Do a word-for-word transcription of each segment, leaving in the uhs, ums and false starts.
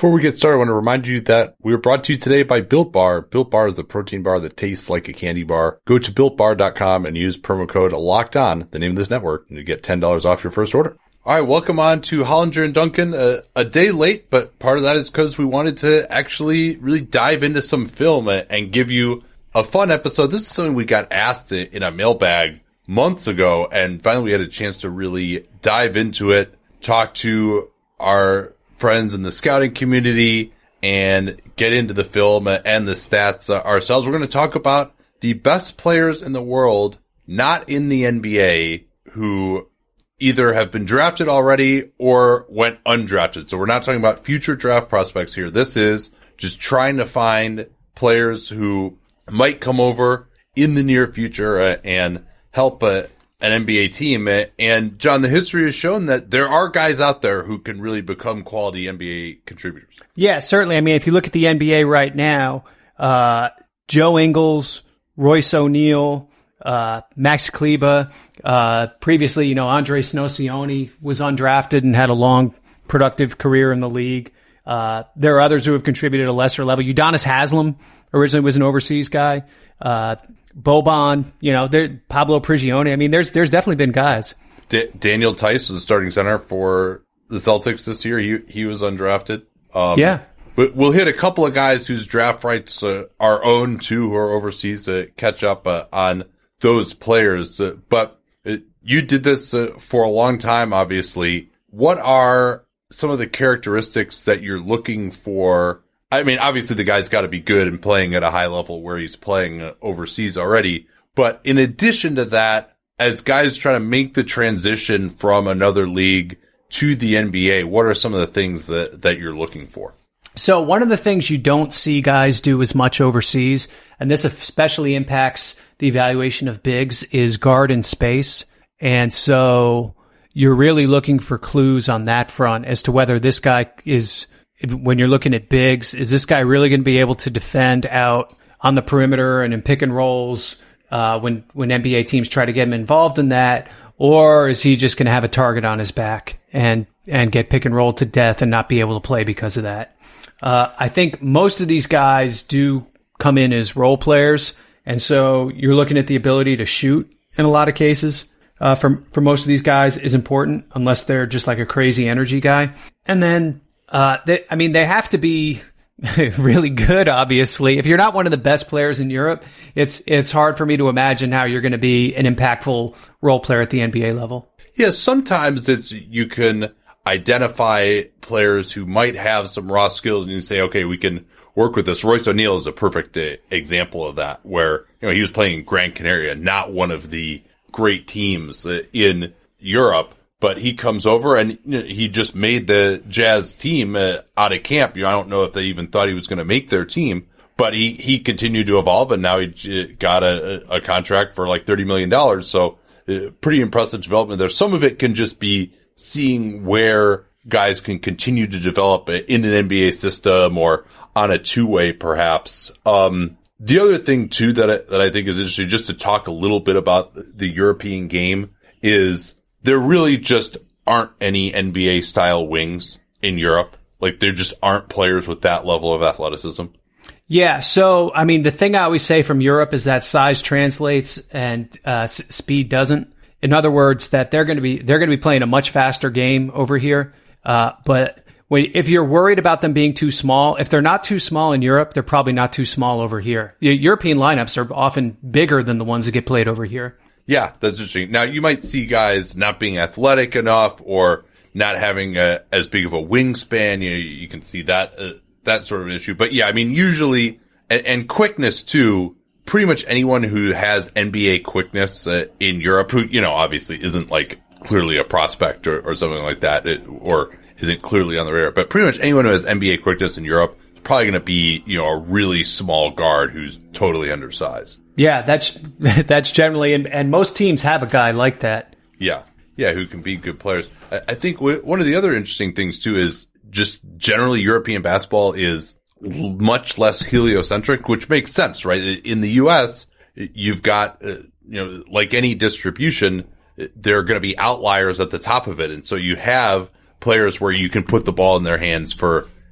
Before we get started, I want to remind you that we are brought to you today by Built Bar. Built Bar is the protein bar that tastes like a candy bar. Go to built bar dot com and use promo code LOCKEDON, the name of this network, and you get ten dollars off your first order. All right, welcome on to Hollinger and Duncan. Uh, a day late, but part of that is because we wanted to actually really dive into some film and give you a fun episode. This is something we got asked in a mailbag months ago, and finally we had a chance to really dive into it, talk to our friends in the scouting community, and get into the film and the stats ourselves. We're going to talk about the best players in the world, not in the N B A, who either have been drafted already or went undrafted. So we're not talking about future draft prospects here. This is just trying to find players who might come over in the near future uh, and help uh, an N B A team. And John, the history has shown that there are guys out there who can really become quality N B A contributors. Yeah, certainly. I mean, if you look at the N B A right now, uh, Joe Ingles, Royce O'Neal, uh, Max Kleber, uh, previously, you know, Andres Nocioni was undrafted and had a long, productive career in the league. Uh, there are others who have contributed at a lesser level. Udonis Haslem originally was an overseas guy. Uh, Boban, you know, there, Pablo Prigioni. I mean, there's there's definitely been guys. D- Daniel Tice was the starting center for the Celtics this year. He he was undrafted. Um, yeah. But we'll hit a couple of guys whose draft rights uh, are owned too, who are overseas, to catch up uh, on those players. Uh, but uh, you did this uh, for a long time, obviously. What are some of the characteristics that you're looking for? I mean, obviously the guy's got to be good and playing at a high level where he's playing uh, overseas already. But in addition to that, as guys try to make the transition from another league to the N B A, what are some of the things that, that you're looking for? So one of the things you don't see guys do as much overseas, and this especially impacts the evaluation of bigs, is guard in space. And so you're really looking for clues on that front as to whether this guy is, when you're looking at bigs, is this guy really going to be able to defend out on the perimeter and in pick and rolls uh, when, when N B A teams try to get him involved in that? Or is he just going to have a target on his back and, and get pick and rolled to death and not be able to play because of that? Uh, I think most of these guys do come in as role players. And so you're looking at the ability to shoot in a lot of cases. Uh, for, for most of these guys is important unless they're just like a crazy energy guy. And then, uh, they, I mean, they have to be really good, obviously. If you're not one of the best players in Europe, it's, it's hard for me to imagine how you're going to be an impactful role player at the N B A level. Yeah, sometimes it's, you can identify players who might have some raw skills and you say, okay, we can work with this. Royce O'Neal is a perfect uh, example of that, where, you know, he was playing in Gran Canaria, not one of the great teams in Europe, but he comes over and he just made the Jazz team uh, out of camp. You know, I don't know if they even thought he was going to make their team, but he, he continued to evolve, and now he got a, a contract for like thirty million dollars. So uh, pretty impressive development there. Some of it can just be seeing where guys can continue to develop in an N B A system or on a two-way perhaps. Um, The other thing, too, that I, that I think is interesting, just to talk a little bit about the European game, is there really just aren't any N B A-style wings in Europe. Like, there just aren't players with that level of athleticism. Yeah, so, I mean, the thing I always say from Europe is that size translates and uh, s- speed doesn't. In other words, that they're going to be they're going to be playing a much faster game over here, uh, but when, if you're worried about them being too small, if they're not too small in Europe, they're probably not too small over here. European lineups are often bigger than the ones that get played over here. Yeah, that's interesting. Now, you might see guys not being athletic enough or not having a, as big of a wingspan. You know, you can see that uh, that sort of an issue. But yeah, I mean, usually, and, and quickness too. Pretty much anyone who has N B A quickness uh, in Europe, who, you know, obviously isn't like clearly a prospect or, or something like that, it, or isn't clearly on the radar, but pretty much anyone who has N B A quickness in Europe is probably going to be, you know, a really small guard who's totally undersized. Yeah, that's that's generally, and, and most teams have a guy like that. Yeah, yeah, who can be good players. I, I think w- one of the other interesting things too is just generally European basketball is l- much less heliocentric, which makes sense, right? In the U S, you've got, uh, you know, like any distribution, there are going to be outliers at the top of it, and so you have players where you can put the ball in their hands for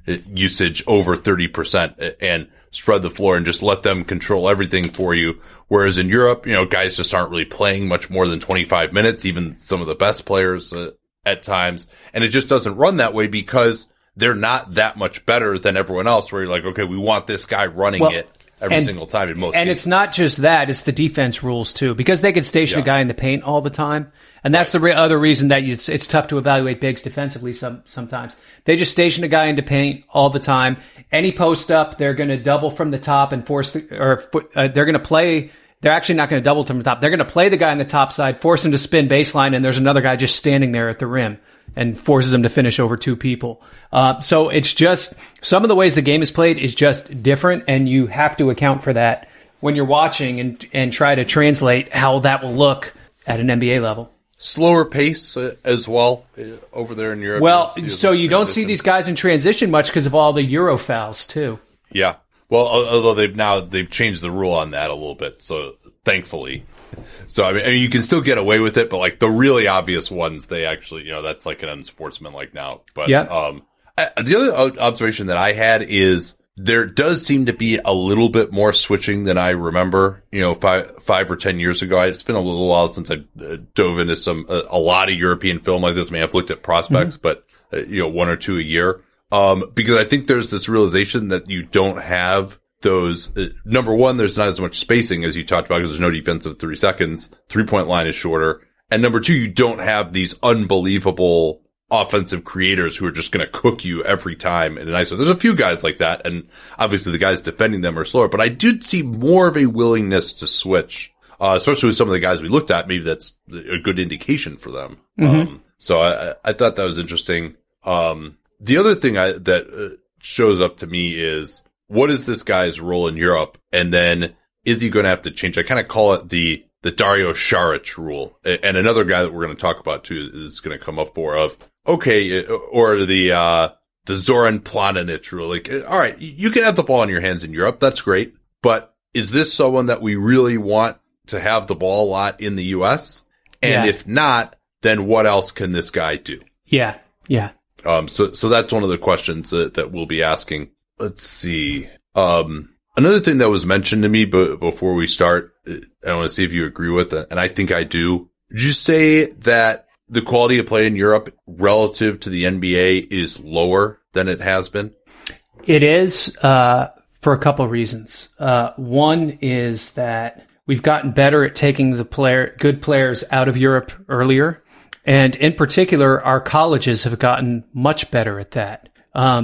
usage over thirty percent and spread the floor and just let them control everything for you. Whereas in Europe, you know, guys just aren't really playing much more than twenty-five minutes, even some of the best players uh, at times. And it just doesn't run that way because they're not that much better than everyone else where you're like, okay, we want this guy running well, it every and, single time in most And games. It's not just that, it's the defense rules too, because they could station yeah. a guy in the paint all the time. And that's right. the re- other reason that it's, it's tough to evaluate bigs defensively some, sometimes. They just station a guy into paint all the time. Any post up, they're going to double from the top and force the, or uh, they're going to play. They're actually not going to double from the top. They're going to play the guy on the top side, force him to spin baseline, and there's another guy just standing there at the rim and forces him to finish over two people. Uh, so it's just, some of the ways the game is played is just different, and you have to account for that when you're watching and, and try to translate how that will look at an N B A level. Slower pace uh, as well uh, over there in Europe. Well, you so you don't see these guys in transition much because of all the Euro fouls too. Yeah. Well, although they've now they've changed the rule on that a little bit, so thankfully. So I mean, I mean, you can still get away with it, but like the really obvious ones, they actually, you know, that's like an unsportsmanlike now. But yeah. um, I, the other observation that I had is there does seem to be a little bit more switching than I remember. You know, five five or ten years ago, it's been a little while since I uh, dove into some a, a lot of European film like this. I mean, I've looked at prospects, mm-hmm. but uh, you know, one or two a year. Um, because I think there's this realization that you don't have those, uh, number one, there's not as much spacing as you talked about because there's no defensive three seconds. Three point line is shorter. And number two, you don't have these unbelievable offensive creators who are just going to cook you every time in an I S O. There's a few guys like that. And obviously the guys defending them are slower, but I did see more of a willingness to switch, uh, especially with some of the guys we looked at. Maybe that's a good indication for them. Mm-hmm. Um, so I, I thought that was interesting. Um, The other thing I, that uh, shows up to me is what is this guy's role in Europe? And then is he going to have to change? I kind of call it the, the Dario Saric rule. And another guy that we're going to talk about too is going to come up for of, okay, or the, uh, the Zoran Planinic rule. Like, all right, you can have the ball in your hands in Europe. That's great. But is this someone that we really want to have the ball a lot in the U S? And yeah. if not, then what else can this guy do? Yeah. Yeah. Um, so, so that's one of the questions that, that we'll be asking. Let's see. Um, another thing that was mentioned to me, but before we start, I want to see if you agree with it. And I think I do. Did you say that the quality of play in Europe relative to the N B A is lower than it has been? It is, uh, for a couple of reasons. Uh, one is that we've gotten better at taking the player, good players out of Europe earlier. And in particular, our colleges have gotten much better at that. Um,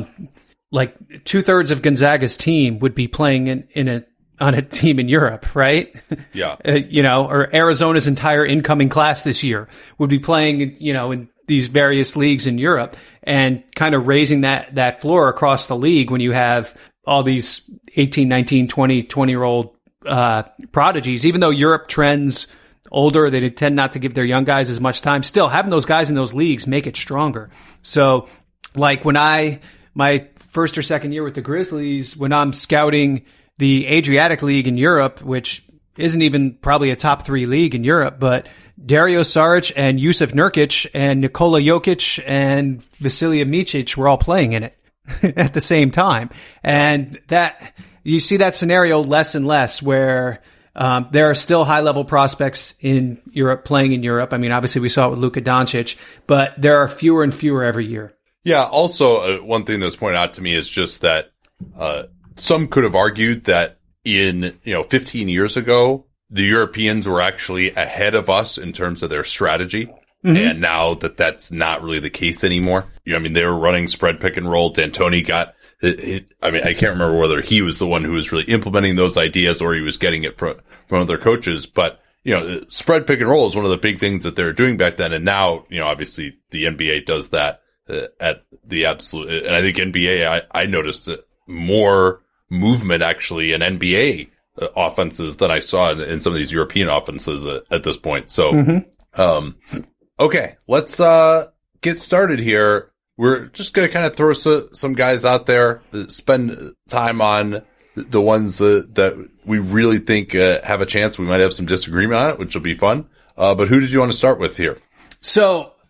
like two thirds of Gonzaga's team would be playing in, in a, on a team in Europe, right? Yeah. uh, you know, or Arizona's entire incoming class this year would be playing, you know, in these various leagues in Europe and kind of raising that, that floor across the league when you have all these eighteen, nineteen, twenty, twenty year old, uh, prodigies, even though Europe trends older, they tend not to give their young guys as much time. Still, having those guys in those leagues make it stronger. So, like when I, my first or second year with the Grizzlies, when I'm scouting the Adriatic League in Europe, which isn't even probably a top three league in Europe, but Dario Saric and Jusuf Nurkic and Nikola Jokic and Vasilija Micic were all playing in it at the same time. And that, you see that scenario less and less where Um, there are still high-level prospects in Europe playing in Europe. I mean, obviously we saw it with Luka Doncic, but there are fewer and fewer every year. Yeah. Also, uh, one thing that's pointed out to me is just that uh, some could have argued that in you know fifteen years ago, the Europeans were actually ahead of us in terms of their strategy, mm-hmm. and now that that's not really the case anymore. You know, I mean, they were running spread pick and roll. D'Antoni got. It, it, I mean, I can't remember whether he was the one who was really implementing those ideas or he was getting it from, from other coaches. But, you know, spread pick and roll is one of the big things that they were doing back then. And now, you know, obviously the N B A does that uh, at the absolute. And I think N B A, I, I noticed more movement actually in N B A uh, offenses than I saw in, in some of these European offenses at, at this point. So, mm-hmm. um, okay, let's uh, get started here. We're just going to kind of throw so, some guys out there, spend time on the ones uh, that we really think uh, have a chance. We might have some disagreement on it, which will be fun. Uh, but who did you want to start with here? So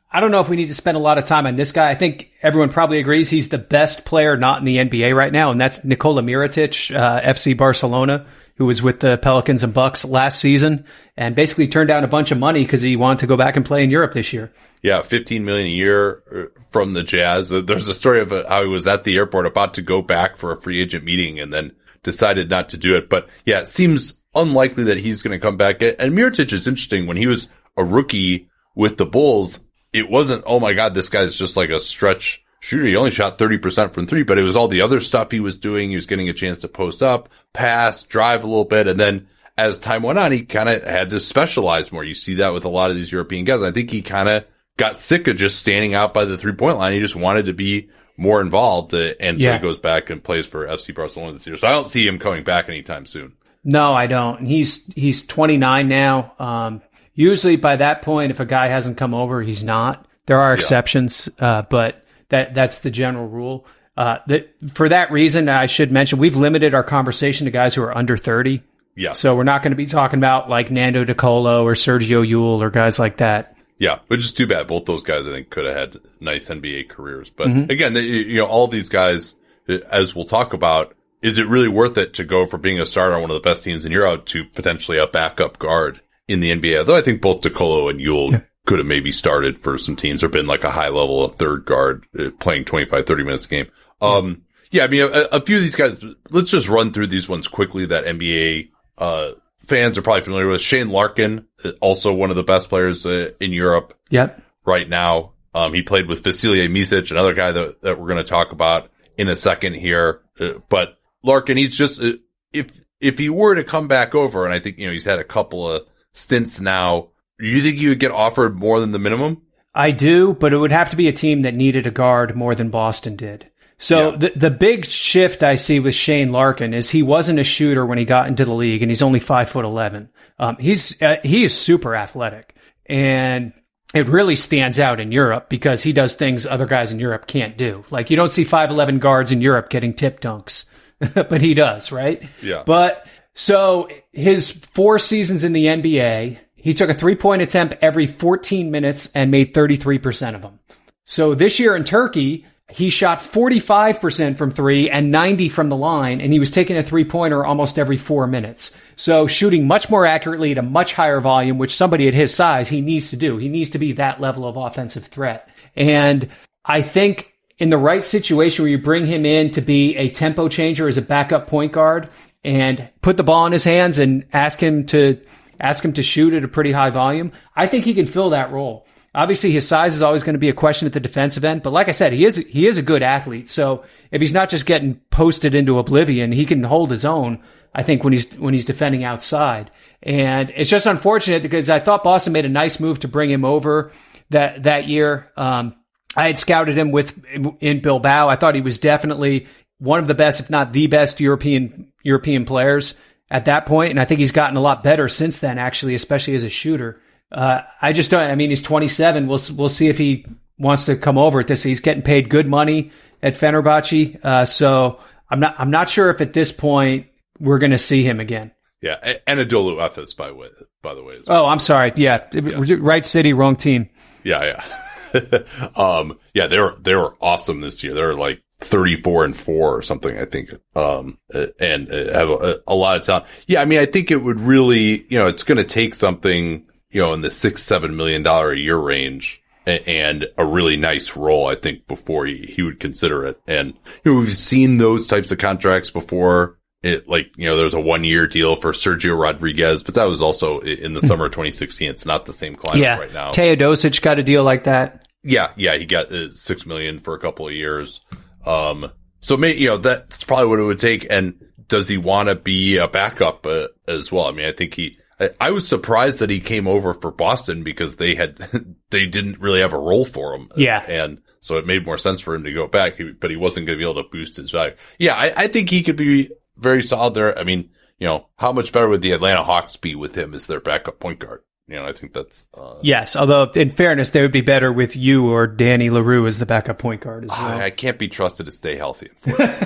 I don't know if we need to spend a lot of time on this guy. I think everyone probably agrees he's the best player not in the N B A right now, and that's Nikola Mirotic, uh, F C Barcelona, who was with the Pelicans and Bucks last season and basically turned down a bunch of money because he wanted to go back and play in Europe this year. Yeah, fifteen million dollars a year from the Jazz. There's a story of how he was at the airport about to go back for a free agent meeting and then decided not to do it. But yeah, it seems unlikely that he's going to come back. And Mirotic is interesting. When he was a rookie with the Bulls, it wasn't, oh my God, this guy's just like a stretch shooter. He only shot thirty percent from three, but it was all the other stuff he was doing. He was getting a chance to post up, pass, drive a little bit. And then as time went on, he kind of had to specialize more. You see that with a lot of these European guys. I think he kind of got sick of just standing out by the three point line. He just wanted to be more involved. Uh, and yeah. So he goes back and plays for F C Barcelona this year. So I don't see him coming back anytime soon. No, I don't. He's, he's twenty-nine now. Um, usually by that point, if a guy hasn't come over, he's not. There are exceptions, yeah. uh, but that, that's the general rule. Uh, that for that reason, I should mention, we've limited our conversation to guys who are under thirty. Yeah. So we're not going to be talking about like Nando De Colo or Sergio Yul or guys like that. Yeah, which is too bad. Both those guys, I think, could have had nice N B A careers. But mm-hmm. again, they, you know, all these guys, as we'll talk about, is it really worth it to go from being a starter on one of the best teams in Europe to potentially a backup guard in the N B A? Although I think both De Colo and Yul yeah. could have maybe started for some teams or been like a high level, a third guard uh, playing twenty-five, thirty minutes a game. Um, yeah, I mean, a, a few of these guys, let's just run through these ones quickly that N B A, uh, fans are probably familiar with. Shane Larkin, also one of the best players uh, in Europe yep. right now. Um, he played with Vasilije Micic, another guy that, that we're going to talk about in a second here. Uh, but Larkin, he's just, uh, if, if he were to come back over, and I think, you know, he's had a couple of stints now, you think you would get offered more than the minimum? I do, but it would have to be a team that needed a guard more than Boston did. So yeah. the the big shift I see with Shane Larkin is he wasn't a shooter when he got into the league, and he's only five foot eleven. Um, he's uh, he is super athletic, and it really stands out in Europe because he does things other guys in Europe can't do. Like you don't see five eleven guards in Europe getting tip dunks, but he does, right? Yeah. But so his four seasons in the N B A, he took a three point attempt every fourteen minutes and made thirty-three percent of them. So this year in Turkey, he shot forty-five percent from three and ninety from the line, and he was taking a three-pointer almost every four minutes. So shooting much more accurately at a much higher volume, which somebody at his size, he needs to do. He needs to be that level of offensive threat. And I think in the right situation where you bring him in to be a tempo changer as a backup point guard and put the ball in his hands and ask him to ask him to shoot at a pretty high volume, I think he can fill that role. Obviously, his size is always going to be a question at the defensive end, but like I said, he is he is a good athlete. So if he's not just getting posted into oblivion, he can hold his own, I think, when he's when he's defending outside. And it's just unfortunate because I thought Boston made a nice move to bring him over that that year. Um, I had scouted him with in Bilbao. I thought he was definitely one of the best, if not the best, European European players at that point, and I think he's gotten a lot better since then, actually, especially as a shooter. Uh, I just don't, I mean, he's twenty-seven. We'll, we'll see if he wants to come over at this. He's getting paid good money at Fenerbahce. Uh, so I'm not, I'm not sure if at this point we're going to see him again. Yeah. Anadolu Efes, by way, by the way. Oh, I'm sorry. Yeah. yeah. Right city, wrong team. Yeah. Yeah. um, yeah, they were, they were awesome this year. They were like thirty-four and four or something, I think. Um, and have a, a lot of talent. Yeah. I mean, I think it would really, you know, it's going to take something, you know, in the six, seven million dollar a year range and a really nice role, I think, before he, he would consider it. And, you know, we've seen those types of contracts before. It like, you know, there's a one year deal for Sergio Rodriguez, but that was also in the summer of twenty sixteen. It's not the same climate yeah. right now. Teodosic got a deal like that. Yeah. Yeah. He got uh, six million for a couple of years. Um, so maybe, you know, that's probably what it would take. And does he want to be a backup uh, as well? I mean, I think he, I was surprised that he came over for Boston because they had, they didn't really have a role for him. Yeah. And so it made more sense for him to go back, but he wasn't going to be able to boost his value. Yeah. I, I think he could be very solid there. I mean, you know, how much better would the Atlanta Hawks be with him as their backup point guard? You know, I think that's, uh, yes. Although in fairness, they would be better with you or Danny LaRue as the backup point guard as well. I, I can't be trusted to stay healthy.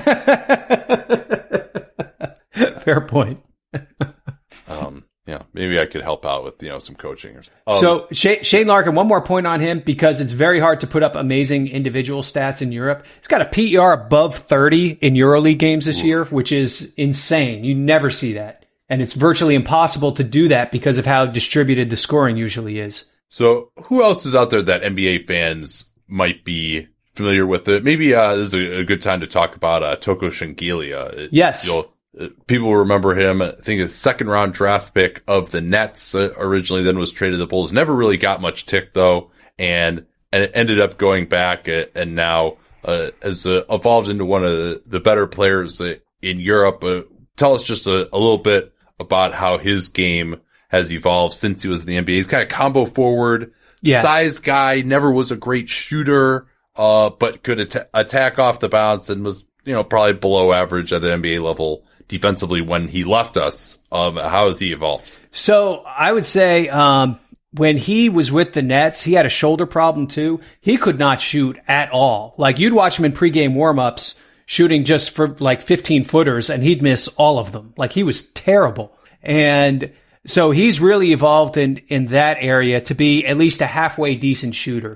Fair point. um, Yeah, maybe maybe I could help out with, you know, some coaching or something. Um, so Shane, Shane Larkin, one more point on him, because it's very hard to put up amazing individual stats in Europe. He's got a P E R above thirty in EuroLeague games this oof. year, which is insane. You never see that. And it's virtually impossible to do that because of how distributed the scoring usually is. So who else is out there that N B A fans might be familiar with? It? Maybe uh, this is a, a good time to talk about uh, Toko Shengelia. Yes. You'll, People remember him, I think, a second round draft pick of the Nets uh, originally, then was traded to the Bulls. Never really got much tick, though, and, and it ended up going back uh, and now uh, has uh, evolved into one of the, the better players uh, in Europe. Uh, tell us just a, a little bit about how his game has evolved since he was in the N B A. He's kind of combo forward, yeah. size guy, never was a great shooter, uh, but could at- attack off the bounce and was, you know, probably below average at an N B A level defensively when he left us. Um, how has he evolved? So I would say, um, when he was with the Nets, he had a shoulder problem too. He could not shoot at all. Like, you'd watch him in pregame warmups shooting just for like fifteen footers and he'd miss all of them. Like, he was terrible. And so he's really evolved in, in that area to be at least a halfway decent shooter.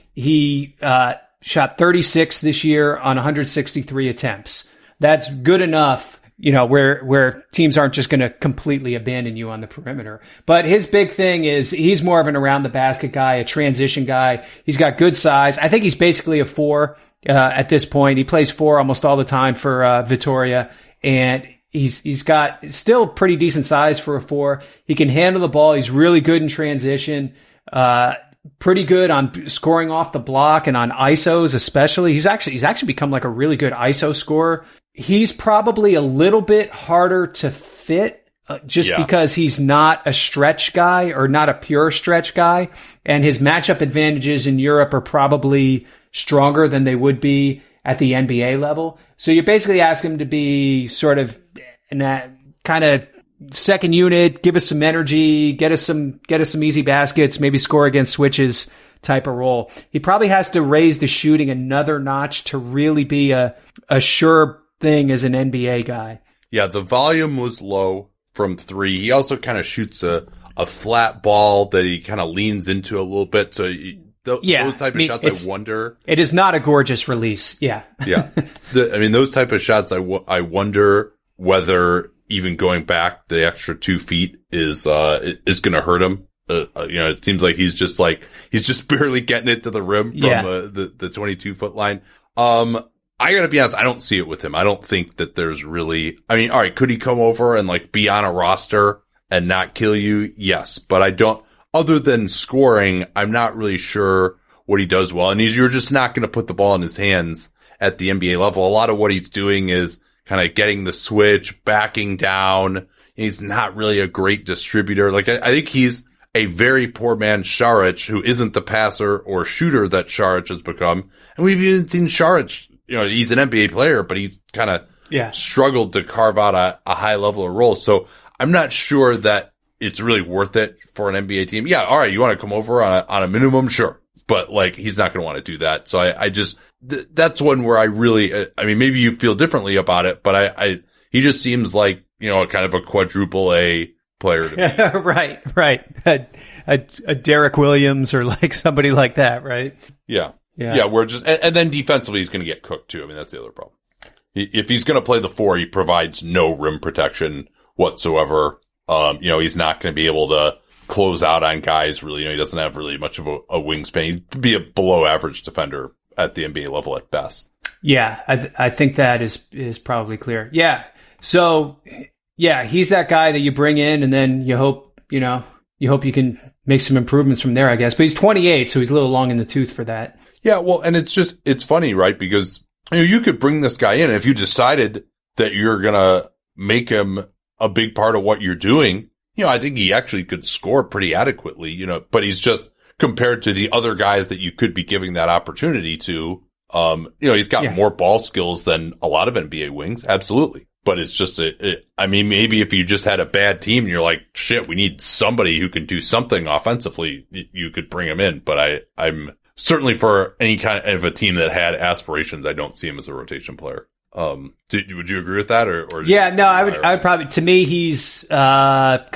He, uh, shot thirty-six this year on one hundred sixty-three attempts. That's good enough, you know, where, where teams aren't just going to completely abandon you on the perimeter. But his big thing is he's more of an around the basket guy, a transition guy. He's got good size. I think he's basically a four, uh, at this point. He plays four almost all the time for, uh, Vitoria, and he's, he's got still pretty decent size for a four. He can handle the ball. He's really good in transition. Uh, pretty good on scoring off the block and on I S Os especially. He's actually, he's actually become like a really good I S O scorer. He's probably a little bit harder to fit uh, just yeah. because he's not a stretch guy or not a pure stretch guy. And his matchup advantages in Europe are probably stronger than they would be at the N B A level. So you're basically asking him to be sort of in that kind of second unit, give us some energy, get us some, get us some easy baskets, maybe score against switches type of role. He probably has to raise the shooting another notch to really be a, a sure thing as an N B A guy. Yeah, the volume was low from three. He also kind of shoots a, a flat ball that he kind of leans into a little bit. So he, th- yeah, those type of I mean, shots, I wonder. It is not a gorgeous release. Yeah. yeah. The, I mean, those type of shots, I, w- I wonder whether even going back the extra two feet is, uh, is going to hurt him. Uh, you know, it seems like he's just like, he's just barely getting it to the rim from yeah. uh, the, the twenty-two foot line. Um, I gotta be honest, I don't see it with him. I don't think that there's really, I mean, all right, could he come over and like be on a roster and not kill you? Yes, but I don't, other than scoring, I'm not really sure what he does well. And he's, you're just not going to put the ball in his hands at the N B A level. A lot of what he's doing is kind of getting the switch, backing down. He's not really a great distributor. Like, I, I think he's a very poor man Šarić, who isn't the passer or shooter that Šarić has become. And we've even seen Šarić, you know, he's an N B A player, but he's kind of yeah. struggled to carve out a, a high level of role. So I'm not sure that it's really worth it for an N B A team. Yeah, all right, you want to come over on a, on a minimum? Sure. But like, he's not going to want to do that. So I, I just, th- that's one where I really, uh, I mean, maybe you feel differently about it, but I, I, he just seems like, you know, kind of a quadruple A player to me. right, right. A, a, a Derek Williams or like somebody like that, right? Yeah. Yeah. yeah, we're just, and, and then defensively, he's going to get cooked too. I mean, that's the other problem. He, if he's going to play the four, he provides no rim protection whatsoever. Um, you know, he's not going to be able to close out on guys really. You know, he doesn't have really much of a, a wingspan. He'd be a below average defender at the N B A level at best. Yeah, I, th- I think that is, is probably clear. Yeah. So, yeah, he's that guy that you bring in and then you hope, you know, you hope you can make some improvements from there, I guess. But he's twenty-eight, so he's a little long in the tooth for that. Yeah, well, and it's just, it's funny, right? Because you know, you could bring this guy in, and if you decided that you're going to make him a big part of what you're doing, you know, I think he actually could score pretty adequately, you know, but he's just compared to the other guys that you could be giving that opportunity to, um, you know, he's got yeah. more ball skills than a lot of N B A wings. Absolutely. But it's just, a, it, I mean, maybe if you just had a bad team and you're like, shit, we need somebody who can do something offensively, you could bring him in. But I, I'm, certainly for any kind of a team that had aspirations, I don't see him as a rotation player. Um, did, would you agree with that? Or, or yeah, no, I would, I would probably, to me, he's, uh, kind of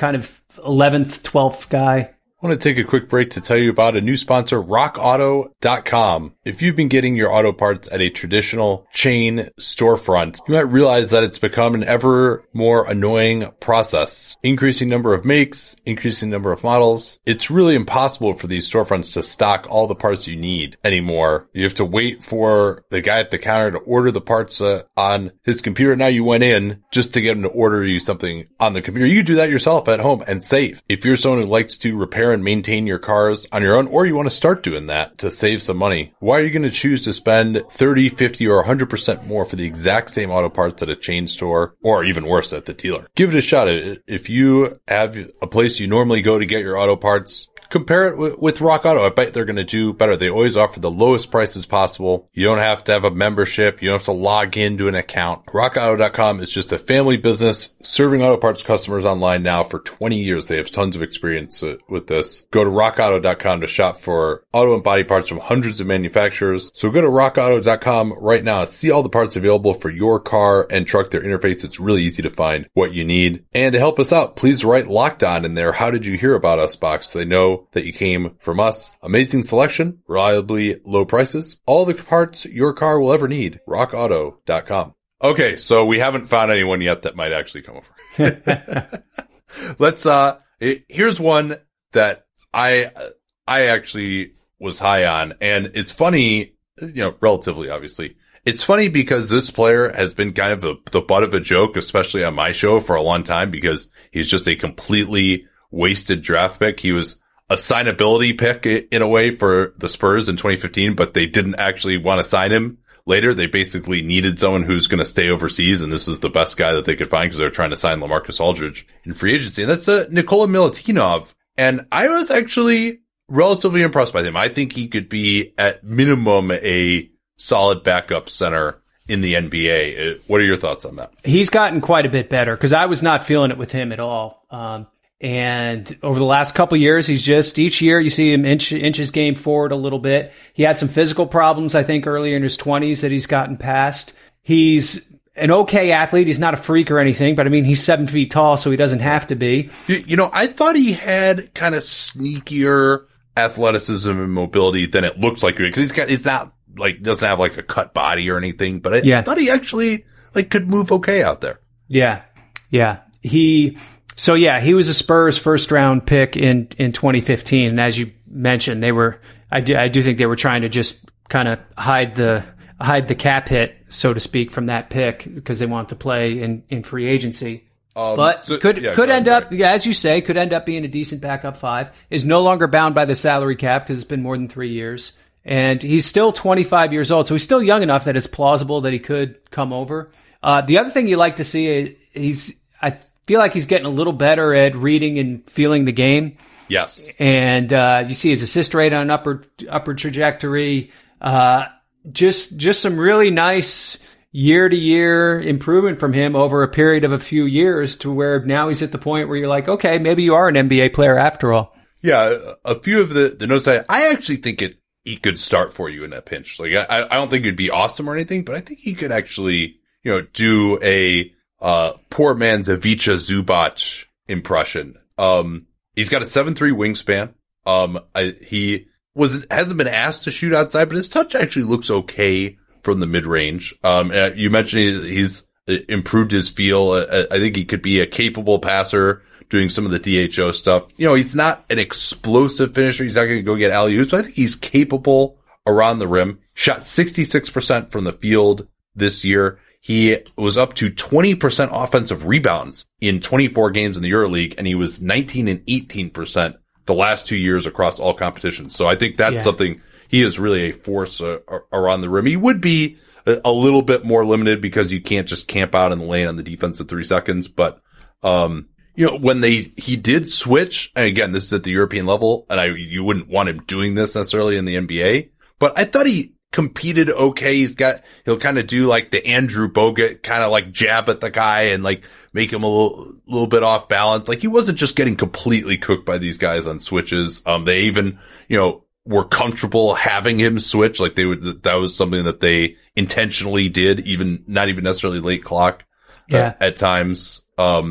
eleventh, twelfth guy. I want to take a quick break to tell you about a new sponsor, rock auto dot com. If you've been getting your auto parts at a traditional chain storefront, you might realize that it's become an ever more annoying process. Increasing number of makes, increasing number of models. It's really impossible for these storefronts to stock all the parts you need anymore. You have to wait for the guy at the counter to order the parts uh, on his computer. Now you went in just to get him to order you something on the computer. You can do that yourself at home and save. If you're someone who likes to repair and maintain your cars on your own, or you want to start doing that to save some money, why are you going to choose to spend thirty, fifty, or one hundred percent more for the exact same auto parts at a chain store, or even worse, at the dealer? Give it a shot. If you have a place you normally go to get your auto parts, compare it with, with Rock Auto. I bet they're going to do better. They always offer the lowest prices possible. You don't have to have a membership. You don't have to log into an account. rock auto dot com is just a family business serving auto parts customers online now for twenty years. They have tons of experience with this. Go to rock auto dot com to shop for auto and body parts from hundreds of manufacturers. So go to rock auto dot com right now. See all the parts available for your car and truck. Their interface, it's really easy to find what you need. And to help us out, please write Locked On in there. How did you hear about us box? They know that you came from us. Amazing selection, reliably low prices, all the parts your car will ever need. rock auto dot com. Okay, so we haven't found anyone yet that might actually come over. Let's, uh, it, here's one that I, I actually was high on, and it's funny, you know, relatively obviously. It's funny because this player has been kind of the, the butt of a joke, especially on my show for a long time, because he's just a completely wasted draft pick. He was a signability pick in a way for the Spurs in twenty fifteen, but they didn't actually want to sign him later. They basically needed someone who's going to stay overseas, and this is the best guy that they could find because they're trying to sign LaMarcus Aldridge in free agency. And that's uh, Nikola Milutinov. And I was actually relatively impressed by him. I think he could be at minimum a solid backup center in the N B A. What are your thoughts on that? He's gotten quite a bit better because I was not feeling it with him at all. Um, And over the last couple of years, he's just, each year you see him inch, inch his game forward a little bit. He had some physical problems, I think, earlier in his twenties that he's gotten past. He's an okay athlete. He's not a freak or anything, but I mean, he's seven feet tall, so he doesn't have to be. You, you know, I thought he had kind of sneakier athleticism and mobility than it looks like. Because he's got, he's not like, doesn't have like a cut body or anything, but I, yeah. I thought he actually like could move okay out there. Yeah. Yeah. He, So yeah, he was a Spurs first round pick in, in twenty fifteen. And as you mentioned, they were, I do, I do think they were trying to just kind of hide the, hide the cap hit, so to speak, from that pick because they want to play in, in free agency. Um, but so, could, yeah, could end up, yeah, as you say, could end up being a decent backup five, is no longer bound by the salary cap because it's been more than three years. And he's still twenty-five years old. So he's still young enough that it's plausible that he could come over. Uh, the other thing you like to see, he's, I feel like he's getting a little better at reading and feeling the game. Yes. And uh, you see his assist rate on an upper, upper trajectory. Uh, just, just some really nice year-to-year improvement from him over a period of a few years to where now he's at the point where you're like, okay, maybe you are an N B A player after all. Yeah, a few of the, the notes I, I actually think it he could start for you in a pinch. Like I, I don't think it'd be awesome or anything, but I think he could actually, you know, do a uh poor man's Ivica Zubac impression. Um, he's got a seven three wingspan. Um, I, he was hasn't been asked to shoot outside, but his touch actually looks okay from the mid range. Um, you mentioned he's improved his feel. I think he could be a capable passer doing some of the D H O stuff. You know, he's not an explosive finisher. He's not going to go get alley-oops, but I think he's capable around the rim. Shot sixty-six percent from the field this year. He was up to twenty percent offensive rebounds in twenty-four games in the EuroLeague, and he was nineteen and eighteen percent the last two years across all competitions. So I think that's yeah. something. He is really a force uh, around the rim. He would be a, a little bit more limited because you can't just camp out in the lane on the defense at three seconds. But, um, you know, when they, he did switch, and again, this is at the European level, and I, you wouldn't want him doing this necessarily in the N B A, but I thought he competed okay. He's got, he'll kind of do like the Andrew Bogut kind of like jab at the guy and like make him a little, little bit off balance. Like he wasn't just getting completely cooked by these guys on switches. Um, they even, you know, were comfortable having him switch. Like they would, that was something that they intentionally did, even not even necessarily late clock uh, yeah. at times. Um,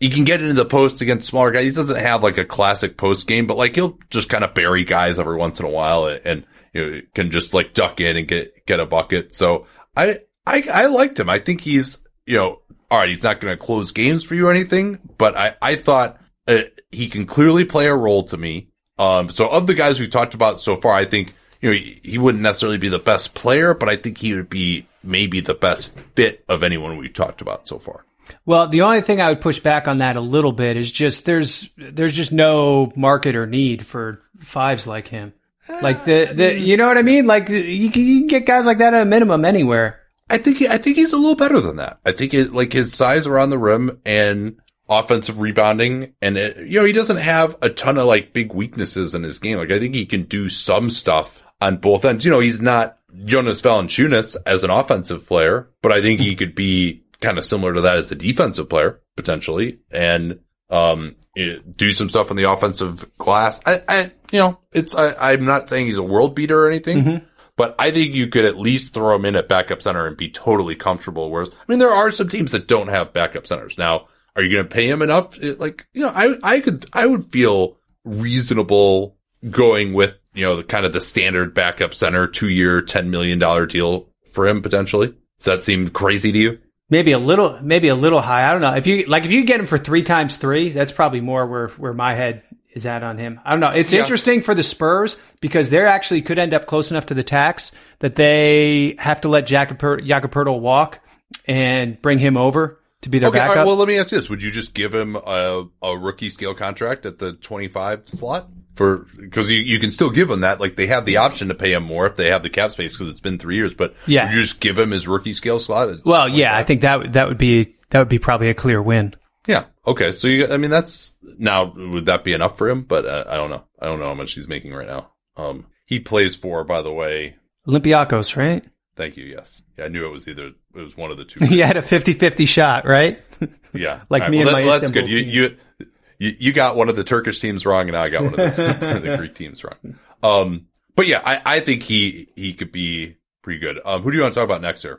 he can get into the post against smaller guys. He doesn't have like a classic post game, but like he'll just kind of bury guys every once in a while and, and you know, can just like duck in and get, get a bucket. So I, I, I liked him. I think he's, you know, all right, he's not going to close games for you or anything, but I, I thought uh, he can clearly play a role to me. Um, so of the guys we talked about so far, I think, you know, he, he wouldn't necessarily be the best player, but I think he would be maybe the best fit of anyone we talked about so far. Well, the only thing I would push back on that a little bit is just there's there's just no market or need for fives like him. Like the, the you know what I mean? Like you can, you can get guys like that at a minimum anywhere. I think he, I think he's a little better than that. I think it, like his size around the rim and offensive rebounding, and it, you know, he doesn't have a ton of like big weaknesses in his game. Like I think he can do some stuff on both ends. You know, he's not Jonas Valanciunas as an offensive player, but I think he could be kind of similar to that as a defensive player potentially, and um do some stuff on the offensive glass. I, I you know, it's I, I'm not saying he's a world beater or anything. Mm-hmm. But I think you could at least throw him in at backup center and be totally comfortable. Whereas, I mean, there are some teams that don't have backup centers. Now, are you going to pay him enough? Like, you know, I, I could, I would feel reasonable going with, you know, the kind of the standard backup center, two year, ten million dollars deal for him potentially. Does that seem crazy to you? Maybe a little, maybe a little high. I don't know. If you, like, if you get him for three times three, that's probably more where, where my head is at on him. I don't know. It's yeah. interesting for the Spurs because they're actually could end up close enough to the tax that they have to let Jakob Poeltl walk and bring him over to be their okay, backup. Right, well, let me ask you this. Would you just give him a, a rookie scale contract at the twenty-five slot? For, cause you, you can still give him that. Like they have the option to pay him more if they have the cap space because it's been three years, but yeah. would you just give him his rookie scale slot? Well, yeah, I think that, that would be, that would be probably a clear win. Yeah. Okay. So you, I mean, that's now, would that be enough for him? But uh, I don't know. I don't know how much he's making right now. Um, he plays for, by the way, Olympiacos, right? Thank you. Yes. Yeah. I knew it was either, it was one of the two. He had a fifty-fifty shot, right? Yeah. Like right. me well, and that, my well, that's Istanbul good. You, you, you, you got one of the Turkish teams wrong and I got one of the, the Greek teams wrong. Um, but yeah, I, I think he, he could be pretty good. Um, who do you want to talk about next here?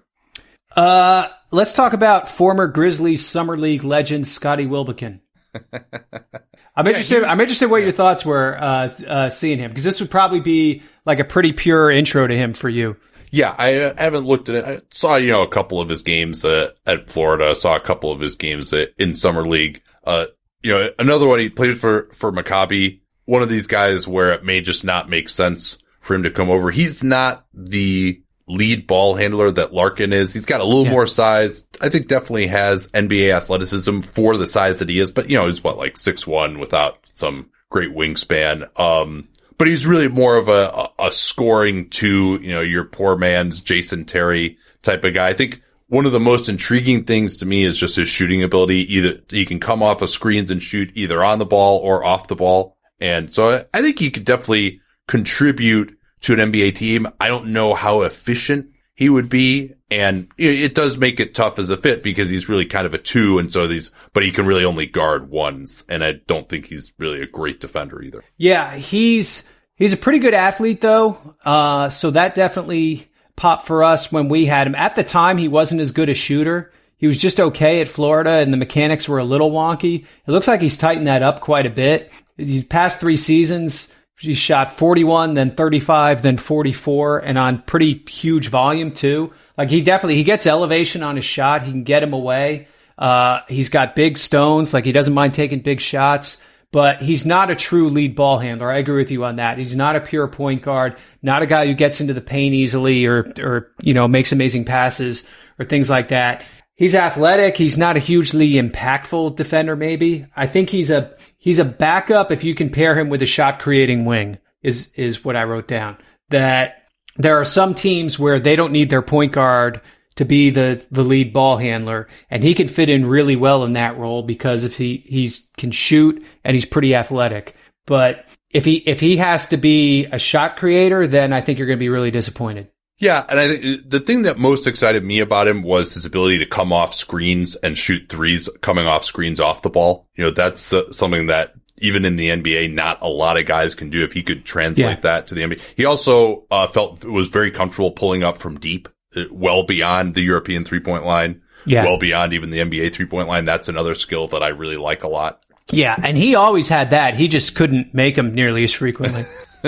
Uh, let's talk about former Grizzlies Summer League legend Scottie Wilbekin. I'm interested. Yeah, I'm interested what yeah. your thoughts were uh, uh, seeing him because this would probably be like a pretty pure intro to him for you. Yeah, I uh, haven't looked at it. I saw you know a couple of his games uh, at Florida. I saw a couple of his games uh, in Summer League. Uh, you know, another one he played for for Maccabi. One of these guys where it may just not make sense for him to come over. He's not the lead ball handler that Larkin is. He's got a little yeah. more size. I think definitely has N B A athleticism for the size that he is, but you know, he's what, like six one without some great wingspan. Um, but he's really more of a, a, a scoring two, you know, your poor man's Jason Terry type of guy. I think one of the most intriguing things to me is just his shooting ability. Either he can come off of screens and shoot either on the ball or off the ball. And so I, I think he could definitely contribute to an N B A team. I don't know how efficient he would be. And it, it does make it tough as a fit because he's really kind of a two. And so these, but he can really only guard ones. And I don't think he's really a great defender either. Yeah. He's, he's a pretty good athlete though. Uh, so that definitely popped for us when we had him. At the time, he wasn't as good a shooter. He was just okay at Florida and the mechanics were a little wonky. It looks like he's tightened that up quite a bit. These past three seasons, he shot forty-one, then thirty-five, then forty-four, and on pretty huge volume too. Like he definitely, he gets elevation on his shot. He can get him away. Uh, he's got big stones. Like he doesn't mind taking big shots, but he's not a true lead ball handler. I agree with you on that. He's not a pure point guard, not a guy who gets into the paint easily or, or, you know, makes amazing passes or things like that. He's athletic. He's not a hugely impactful defender, maybe. I think he's a, he's a backup if you can pair him with a shot creating wing is, is what I wrote down. That there are some teams where they don't need their point guard to be the, the lead ball handler, and he can fit in really well in that role because if he, he's can shoot and he's pretty athletic. But if he, if he has to be a shot creator, then I think you're going to be really disappointed. Yeah, and I think the thing that most excited me about him was his ability to come off screens and shoot threes coming off screens off the ball. You know, that's uh, something that even in the N B A, not a lot of guys can do. If he could translate yeah. that to the N B A. He also uh, felt was very comfortable pulling up from deep well beyond the European three-point line, yeah. well beyond even the N B A three-point line. That's another skill that I really like a lot. Yeah, and he always had that. He just couldn't make them nearly as frequently.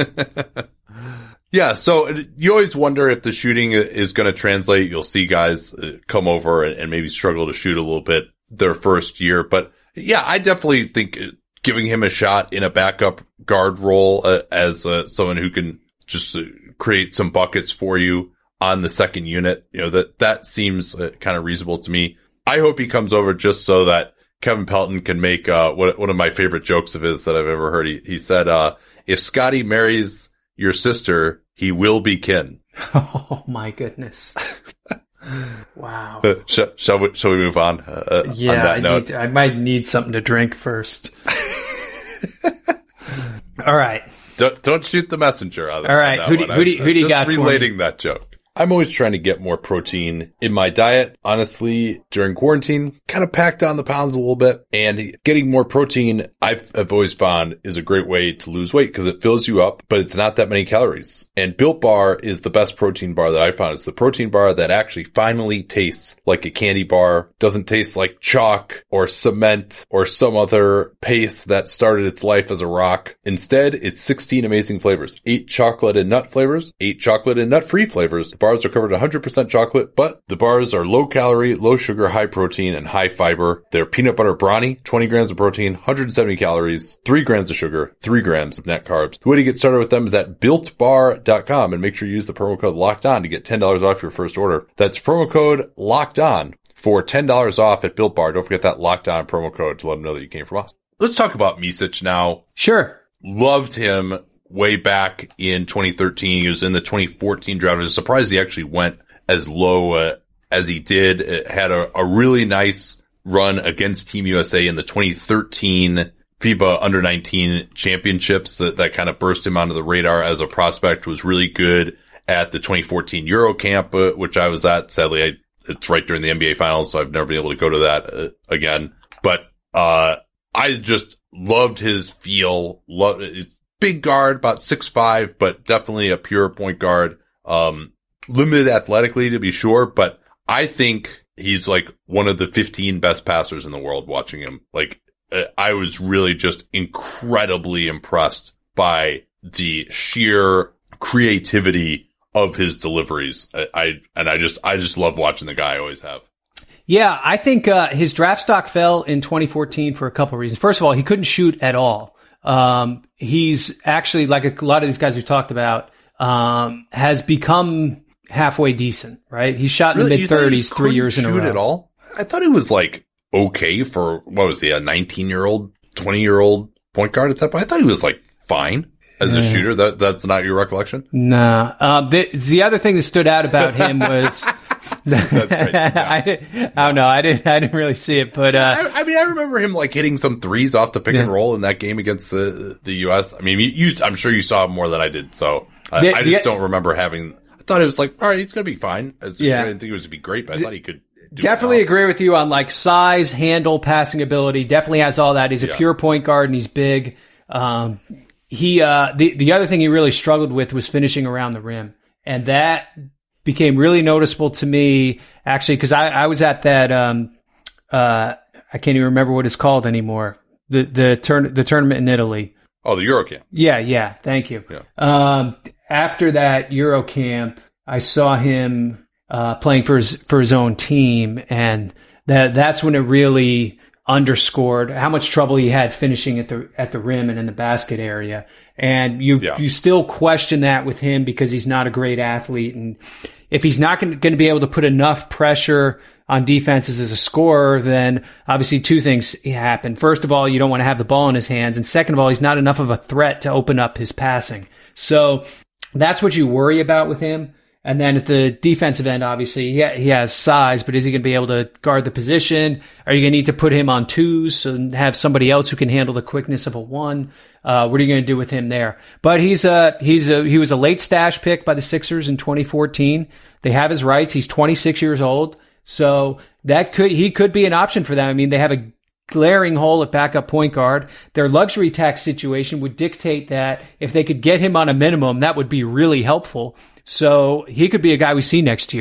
Yeah, so you always wonder if the shooting is going to translate. You'll see guys come over and maybe struggle to shoot a little bit their first year. But yeah, I definitely think giving him a shot in a backup guard role uh, as uh, someone who can just uh, create some buckets for you on the second unit, you know, that, that seems uh, kind of reasonable to me. I hope he comes over just so that Kevin Pelton can make uh, one of my favorite jokes of his that I've ever heard. He, he said, uh, if Scotty marries your sister, he will be kin. Oh my goodness. Wow. Uh, shall, shall we, shall we move on? Uh, yeah, on that I, note? need to, I might need something to drink first. All right. Don't, don't shoot the messenger. On, All right. on Who do, who, do, who do you got for me? Just relating that joke. I'm always trying to get more protein in my diet. Honestly, during quarantine, kind of packed on the pounds a little bit, and getting more protein, I've, I've always found is a great way to lose weight because it fills you up, but it's not that many calories. And Built Bar is the best protein bar that I found. It's the protein bar that actually finally tastes like a candy bar, doesn't taste like chalk or cement or some other paste that started its life as a rock. Instead, it's sixteen amazing flavors, eight chocolate and nut flavors, eight chocolate and nut-free flavors. The bars are covered in one hundred percent chocolate, but the bars are low calorie, low sugar, high protein, and high fiber. They're peanut butter brownie, twenty grams of protein, one hundred seventy calories, three grams of sugar, three grams of net carbs. The way to get started with them is at built bar dot com, and make sure you use the promo code locked on to get ten dollars off your first order. That's promo code locked on for ten dollars off at Built Bar. Don't forget that locked on promo code to let them know that you came from us. Let's talk about Micic now. Sure. Loved him way back in twenty thirteen. He was in the twenty fourteen draft. I was surprised he actually went as low uh, as he did. It had a, a really nice run against Team U S A in the twenty thirteen FIBA under nineteen championships that, that kind of burst him onto the radar as a prospect. Was really good at the twenty fourteen Euro Camp, uh, which I was at. Sadly, I, it's right during the N B A finals, so I've never been able to go to that uh, again. But uh I just loved his feel. Love his big guard, about six five, but definitely a pure point guard. Um, limited athletically to be sure, but I think he's like one of the fifteen best passers in the world watching him. Like, I was really just incredibly impressed by the sheer creativity of his deliveries. I, I and I just, I just love watching the guy. I always have. Yeah, I think uh, his draft stock fell in twenty fourteen for a couple of reasons. First of all, he couldn't shoot at all. Um, he's actually, like a lot of these guys we've talked about, um, has become halfway decent, right? He shot in Really? the mid thirties three years in a row. Shoot at all? I thought he was like okay for, what was he, a nineteen year old, twenty year old point guard at that point? I thought he was like fine as a shooter. That that's not your recollection? Nah. Um, the, the other thing that stood out about him was. That's right. Yeah. I, didn't, I don't know. I didn't. I didn't really see it, but uh, I, I mean, I remember him like hitting some threes off the pick yeah. and roll in that game against the the U S. I mean, you, you I'm sure you saw more than I did, so I, the, I just the, don't remember having. I thought it was like, all right, he's gonna be fine. As yeah. I didn't think it was to be great, but I thought he could. Do definitely well. agree with you on like size, handle, passing ability. Definitely has all that. He's a yeah. pure point guard and he's big. Um, he uh, the the other thing he really struggled with was finishing around the rim, and that became really noticeable to me, actually, because I, I was at that, um, uh, I can't even remember what it's called anymore. The, the turn, the tournament in Italy. Oh, the Eurocamp. Yeah. Yeah. Thank you. Yeah. Um, after that Eurocamp, I saw him, uh, playing for his, for his own team. And that, that's when it really underscored how much trouble he had finishing at the, at the rim and in the basket area. And you, yeah. you still question that with him because he's not a great athlete. And if he's not going to be able to put enough pressure on defenses as a scorer, then obviously two things happen. First of all, you don't want to have the ball in his hands. And second of all, he's not enough of a threat to open up his passing. So that's what you worry about with him. And then at the defensive end, obviously, he, ha- he has size, but is he going to be able to guard the position? Are you going to need to put him on twos and have somebody else who can handle the quickness of a one? Uh, what are you going to do with him there? But he's a, he's a, he was a late stash pick by the Sixers in twenty fourteen. They have his rights. He's twenty-six years old. So that could, he could be an option for them. I mean, they have a glaring hole at backup point guard. Their luxury tax situation would dictate that if they could get him on a minimum, that would be really helpful. So he could be a guy we see next year.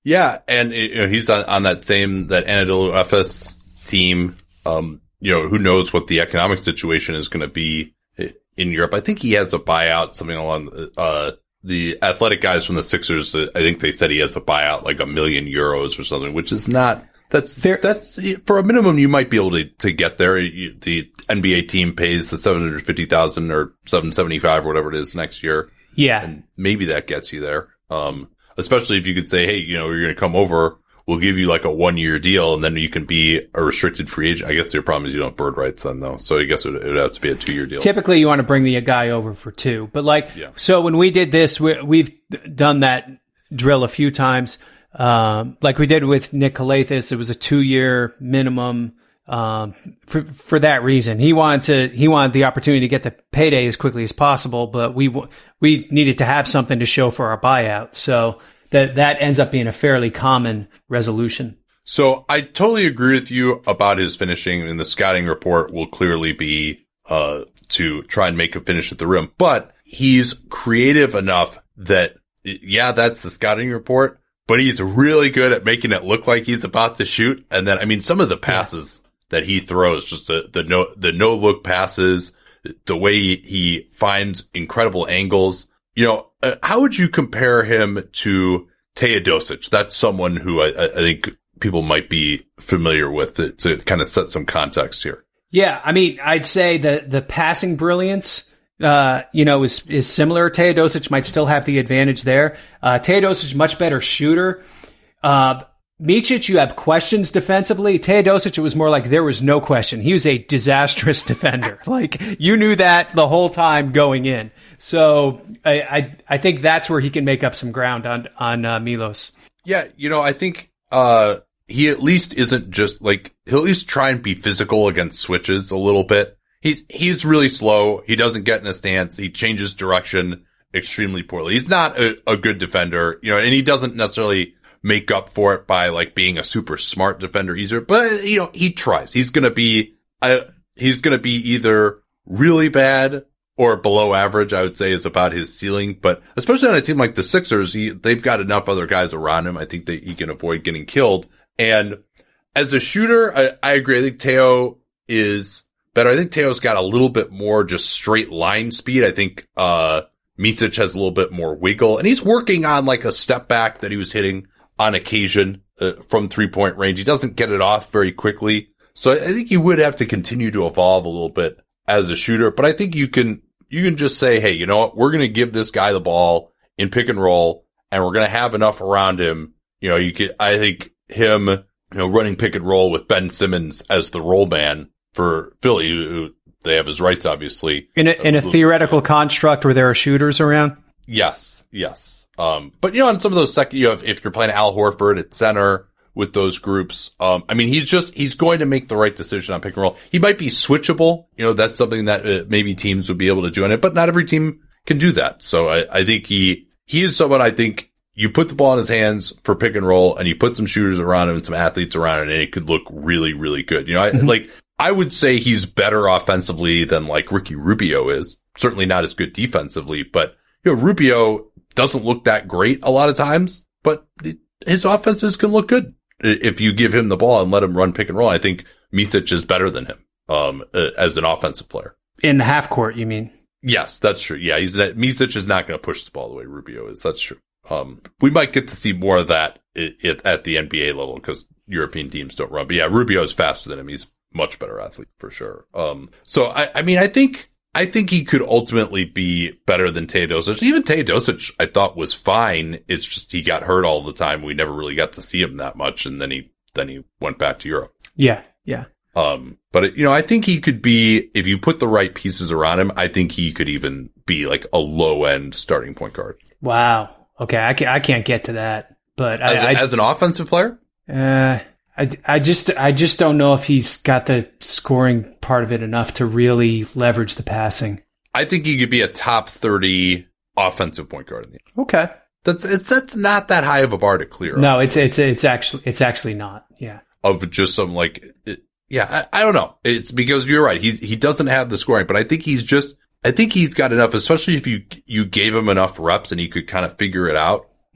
Yeah, and you know, he's on, on that same, that Anadolu Efes team. Um, you know, who knows what the economic situation is going to be in Europe. I think he has a buyout, something along, uh, the athletic guys from the Sixers. I think they said he has a buyout like a million euros or something, which is not, that's, there, that's, for a minimum, you might be able to, to get there. You, the N B A team pays the seven hundred fifty thousand or seven seventy-five or whatever it is next year. Yeah. And maybe that gets you there. Um, especially if you could say, hey, you know, you're going to come over, we'll give you like a one year deal and then you can be a restricted free agent. I guess the problem is you don't have bird rights then though. So I guess it would, it would have to be a two year deal. Typically you want to bring the guy over for two, but like, yeah. So when we did this, we, we've done that drill a few times. Um, like we did with Nick Calathis, it was a two year minimum. Um, for, for that reason, he wanted to, he wanted the opportunity to get the payday as quickly as possible, but we, we needed to have something to show for our buyout. So that, that ends up being a fairly common resolution. So I totally agree with you about his finishing, and the scouting report will clearly be, uh, to try and make a finish at the rim, but he's creative enough that, yeah, that's the scouting report, but he's really good at making it look like he's about to shoot. And then, I mean, some of the passes, yeah, that he throws, just the, the no, the no look passes, the way he, he finds incredible angles. You know, uh, how would you compare him to Teodosic? That's someone who I, I think people might be familiar with to, to kind of set some context here. Yeah. I mean, I'd say that the passing brilliance, uh, you know, is, is similar. Teodosic might still have the advantage there. Uh, Teodosic, much better shooter. Uh, Micic, you have questions defensively. Teodosic, it was more like there was no question. He was a disastrous defender. Like, you knew that the whole time going in. So I, I, I think that's where he can make up some ground on, on, uh, Milos. Yeah. You know, I think, uh, he at least isn't just like, he'll at least try and be physical against switches a little bit. He's, he's really slow. He doesn't get in a stance. He changes direction extremely poorly. He's not a, a good defender, you know, and he doesn't necessarily make up for it by like being a super smart defender either. But, you know, he tries. He's going to be, uh, he's going to be either really bad or below average, I would say, is about his ceiling. But especially on a team like the Sixers, he, they've got enough other guys around him. I think that he can avoid getting killed. And as a shooter, I, I agree. I think Teo is better. I think Teo's got a little bit more just straight line speed. I think, uh, Micic has a little bit more wiggle, and he's working on like a step back that he was hitting on occasion uh, from three-point range. He doesn't get it off very quickly. So I think you would have to continue to evolve a little bit as a shooter. But I think you can you can just say, hey, you know what? We're going to give this guy the ball in pick and roll, and we're going to have enough around him. You know, you could, I think him, you know, running pick and roll with Ben Simmons as the roll man for Philly, who they have his rights, obviously. In a, in a theoretical construct where there are shooters around? Yes, yes. Um, but you know, on some of those second, you know, if, if you're playing Al Horford at center with those groups, um, I mean, he's just, he's going to make the right decision on pick and roll. He might be switchable. You know, that's something that uh, maybe teams would be able to do on it, but not every team can do that. So I, I think he, he is someone I think you put the ball in his hands for pick and roll and you put some shooters around him and some athletes around him and it could look really, really good. You know, I, mm-hmm. like, I would say he's better offensively than like Ricky Rubio is. Certainly not as good defensively, but you know, Rubio doesn't look that great a lot of times, but it, his offenses can look good if you give him the ball and let him run pick and roll. I think Micic is better than him, um, as an offensive player. In the half court, you mean? Yes, that's true. Yeah, he's Micic is not going to push the ball the way Rubio is. That's true. Um, we might get to see more of that it, it, at the N B A level because European teams don't run. But yeah, Rubio is faster than him. He's much better athlete for sure. Um, so I, I mean, I think, I think he could ultimately be better than Teodosic. Even Teodosic, I thought was fine. It's just he got hurt all the time. We never really got to see him that much, and then he then he went back to Europe. Yeah, yeah. Um, but you know, I think he could be, if you put the right pieces around him, I think he could even be like a low end starting point guard. Wow. Okay, I can't, I can't get to that, but as, I, a, I, as an offensive player, uh, I, I just I just don't know if he's got the scoring part of it enough to really leverage the passing. I think he could be a top thirty offensive point guard in the N B A. Okay, that's it's that's not that high of a bar to clear. No, honestly. it's it's it's actually it's actually not. Yeah, of just some like it, yeah, I, I don't know. It's because you're right. He's he doesn't have the scoring, but I think he's just I think he's got enough, especially if you you gave him enough reps and he could kind of figure it out. Mm-hmm.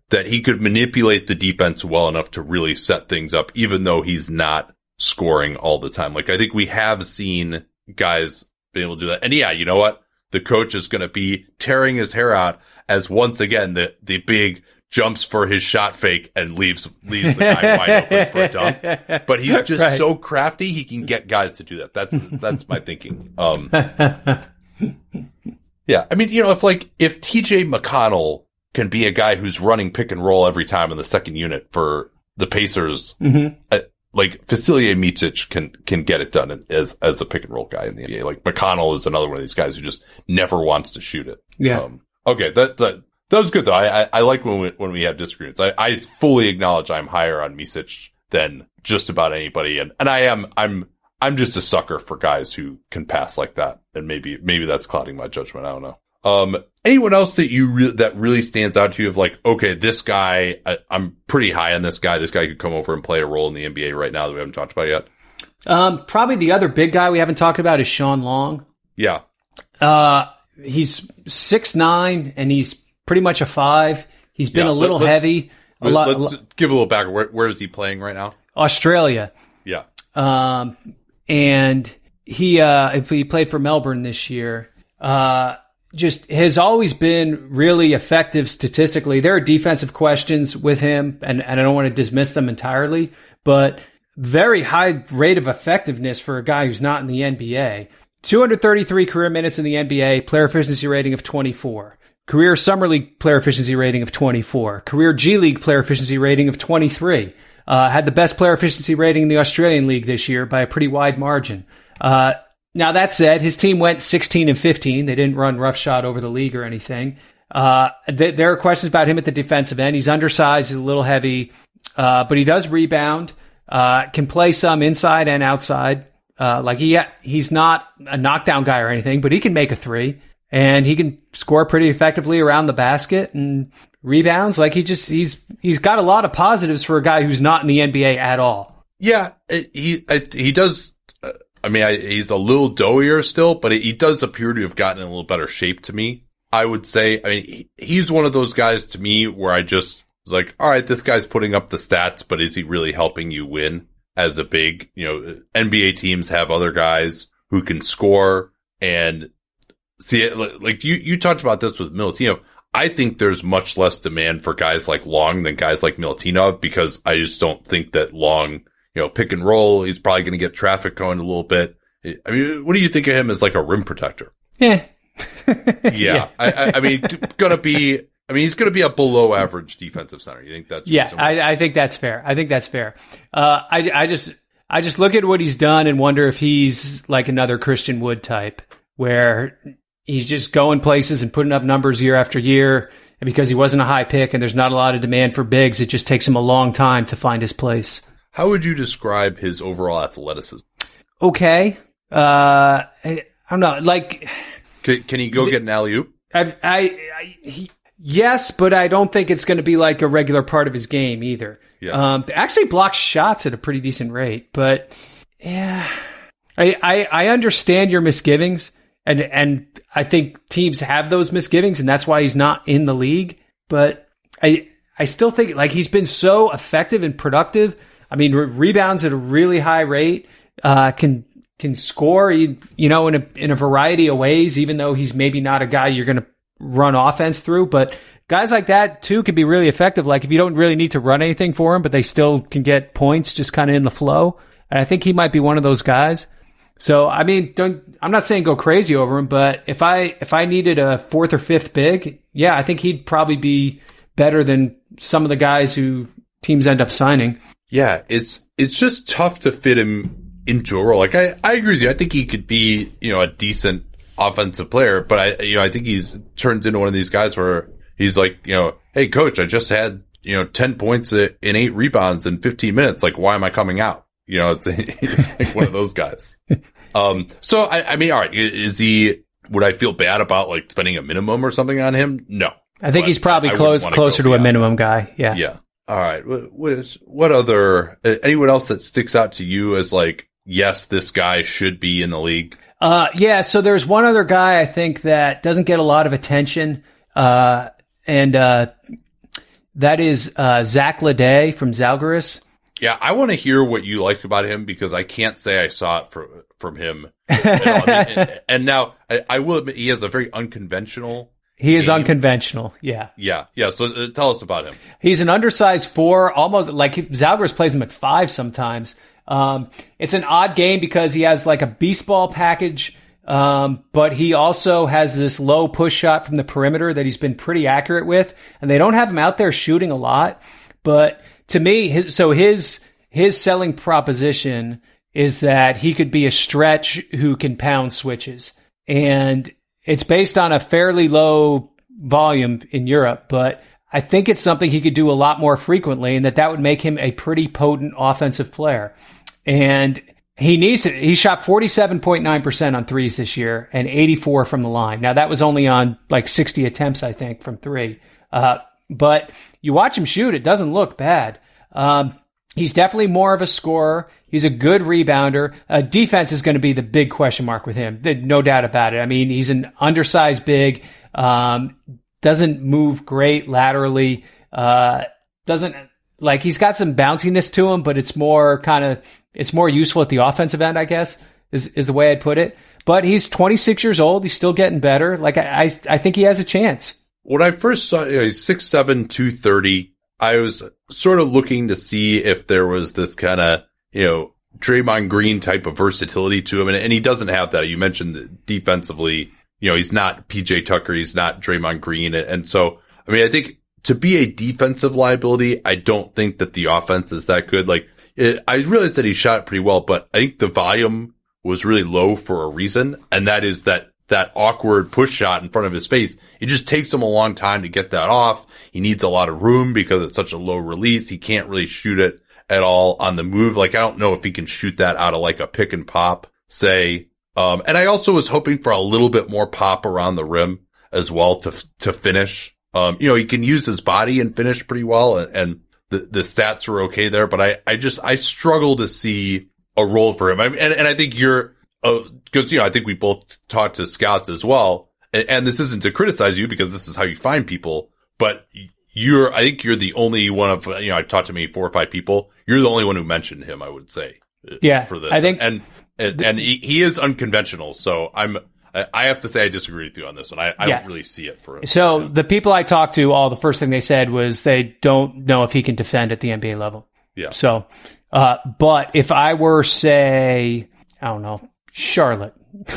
that he could manipulate the defense well enough to really set things up, even though he's not scoring all the time. Like, I think we have seen guys be able to do that. And yeah, you know what? The coach is going to be tearing his hair out as once again, the, the big jumps for his shot fake and leaves, leaves the guy wide open for a dunk. But he's just right. so crafty. He can get guys to do that. That's, that's my thinking. Um, yeah. I mean, you know, if like, if T J McConnell can be a guy who's running pick and roll every time in the second unit for the Pacers, mm-hmm. uh, like Vasilije Micic can, can get it done as, as a pick and roll guy in the N B A. Like McConnell is another one of these guys who just never wants to shoot it. Yeah. Um, okay. That, that, that was good though. I, I, I like when we, when we have disagreements. I, I fully acknowledge I'm higher on Micic than just about anybody. And, and I am, I'm, I'm just a sucker for guys who can pass like that. And maybe, maybe that's clouding my judgment. I don't know. Um, anyone else that you re- that really stands out to you of like, okay, this guy, I, I'm pretty high on this guy. This guy could come over and play a role in the N B A right now that we haven't talked about yet. Um, probably the other big guy we haven't talked about is Sean Long. Yeah. Uh, he's six nine and he's pretty much a five. He's been yeah, a little let's, heavy. A let, lot. Let's a lo- give a little back. Where, where is he playing right now? Australia. Yeah. Um, and he, uh, if he played for Melbourne this year, uh, just has always been really effective statistically. There are defensive questions with him, and, and I don't want to dismiss them entirely, but very high rate of effectiveness for a guy who's not in the N B A. two hundred thirty-three career minutes in the N B A, player efficiency rating of twenty-four. Career Summer League player efficiency rating of twenty-four. Career G League player efficiency rating of twenty-three. Uh, had the best player efficiency rating in the Australian League this year by a pretty wide margin. Uh, Now, that said, his team went sixteen and fifteen. They didn't run roughshod over the league or anything. Uh, th- there are questions about him at the defensive end. He's undersized, he's a little heavy, uh, but he does rebound, uh, can play some inside and outside. Uh, like he, he's not a knockdown guy or anything, but he can make a three and he can score pretty effectively around the basket and rebounds. Like he just, he's, he's got a lot of positives for a guy who's not in the N B A at all. Yeah, it, he, it, he does. I mean, I, he's a little doughier still, but he does appear to have gotten in a little better shape to me. I would say, I mean, he, he's one of those guys to me where I just was like, all right, this guy's putting up the stats, but is he really helping you win as a big, you know, N B A teams have other guys who can score and see it. Like you, you talked about this with Milutinov. I think there's much less demand for guys like Long than guys like Milutinov because I just don't think that Long, you know, pick and roll, he's probably going to get traffic going a little bit. I mean, what do you think of him as like a rim protector? Yeah. yeah. yeah. I, I, I mean, going to be, I mean, he's going to be a below average defensive center. You think that's Yeah, I, I think that's fair. I think that's fair. Uh, I, I just, I just look at what he's done and wonder if he's like another Christian Wood type where he's just going places and putting up numbers year after year. And because he wasn't a high pick and there's not a lot of demand for bigs, it just takes him a long time to find his place. How would you describe his overall athleticism? Okay. Uh, I, I don't know. Like, can, can he go the, get an alley-oop? I, I, I he, yes, but I don't think it's going to be like a regular part of his game either. Yeah. Um, actually blocks shots at a pretty decent rate, but yeah, I, I, I understand your misgivings and, and I think teams have those misgivings and that's why he's not in the league. But I, I still think like he's been so effective and productive. I mean, re- rebounds at a really high rate, uh, can, can score, you, you know, in a, in a variety of ways, even though he's maybe not a guy you're going to run offense through. But guys like that too can be really effective. Like if you don't really need to run anything for him, but they still can get points just kind of in the flow. And I think he might be one of those guys. So, I mean, don't, I'm not saying go crazy over him, but if I, if I needed a fourth or fifth big, yeah, I think he'd probably be better than some of the guys who teams end up signing. Yeah, it's it's just tough to fit him into a role. Like I, I agree with you. I think he could be, you know, a decent offensive player, but I, you know, I think he's turns into one of these guys where he's like, you know, hey coach, I just had, you know, ten points in eight rebounds in fifteen minutes. Like, why am I coming out? You know, it's, it's like one of those guys. Um, so I, I mean, all right, is he? Would I feel bad about like spending a minimum or something on him? No, I think he's probably I, I close closer to a minimum guy. Yeah, yeah. All right. What, what other, anyone else that sticks out to you as like, yes, this guy should be in the league? Uh, yeah. So there's one other guy I think that doesn't get a lot of attention. Uh, and, uh, That is uh, Zach Leday from Zalgiris. Yeah, I want to hear what you liked about him because I can't say I saw it from from him. At all. I mean, and, and now I, I will admit he has a very unconventional. He is game. unconventional. Yeah. Yeah. Yeah. So uh, tell us about him. He's an undersized four, almost like Zalgiris plays him at five sometimes. Um, it's an odd game because he has like a beast ball package, um, but he also has this low push shot from the perimeter that he's been pretty accurate with. And they don't have him out there shooting a lot. But to me, his, so his his selling proposition is that he could be a stretch who can pound switches. And it's based on a fairly low volume in Europe, but I think it's something he could do a lot more frequently, and that that would make him a pretty potent offensive player. And he needs it. He shot forty-seven point nine percent on threes this year and eighty-four from the line. Now, that was only on like sixty attempts, I think, from three. Uh, but you watch him shoot, it doesn't look bad. Um, he's definitely more of a scorer. He's a good rebounder. Uh, defense is going to be the big question mark with him. No doubt about it. I mean, he's an undersized big, um, doesn't move great laterally, uh, doesn't like he's got some bounciness to him, but it's more kind of, it's more useful at the offensive end, I guess, is, is the way I'd put it. But he's twenty-six years old. He's still getting better. Like I, I, I think he has a chance. When I first saw, you know, he's six seven, two thirty, I was sort of looking to see if there was this kind of, you know, Draymond Green type of versatility to him. And, and he doesn't have that. You mentioned that defensively, you know, he's not P J Tucker. He's not Draymond Green. And, and so, I mean, I think to be a defensive liability, I don't think that the offense is that good. Like, it, I realized that he shot pretty well, but I think the volume was really low for a reason. And that is that that awkward push shot in front of his face. It just takes him a long time to get that off. He needs a lot of room because it's such a low release. He can't really shoot it at all on the move. Like, I don't know if he can shoot that out of like a pick and pop, say. Um, and I also was hoping for a little bit more pop around the rim as well to, to finish. Um, you know, he can use his body and finish pretty well, and, and the, the stats were okay there, but I, I just, I struggle to see a role for him. I mean, and, and I think you're, uh, cause, you know, I think we both talked to scouts as well. And, and this isn't to criticize you because this is how you find people, but you're, I think you're the only one of, you know, I talked to maybe four or five people. You're the only one who mentioned him, I would say. Yeah. For this. I think, and, and, and he, he is unconventional. So I'm, I have to say I disagree with you on this one. I, I yeah. don't really see it for him. So the people I talked to, all the first thing they said was they don't know if he can defend at the N B A level. Yeah. So, uh, but if I were, say, I don't know, Charlotte,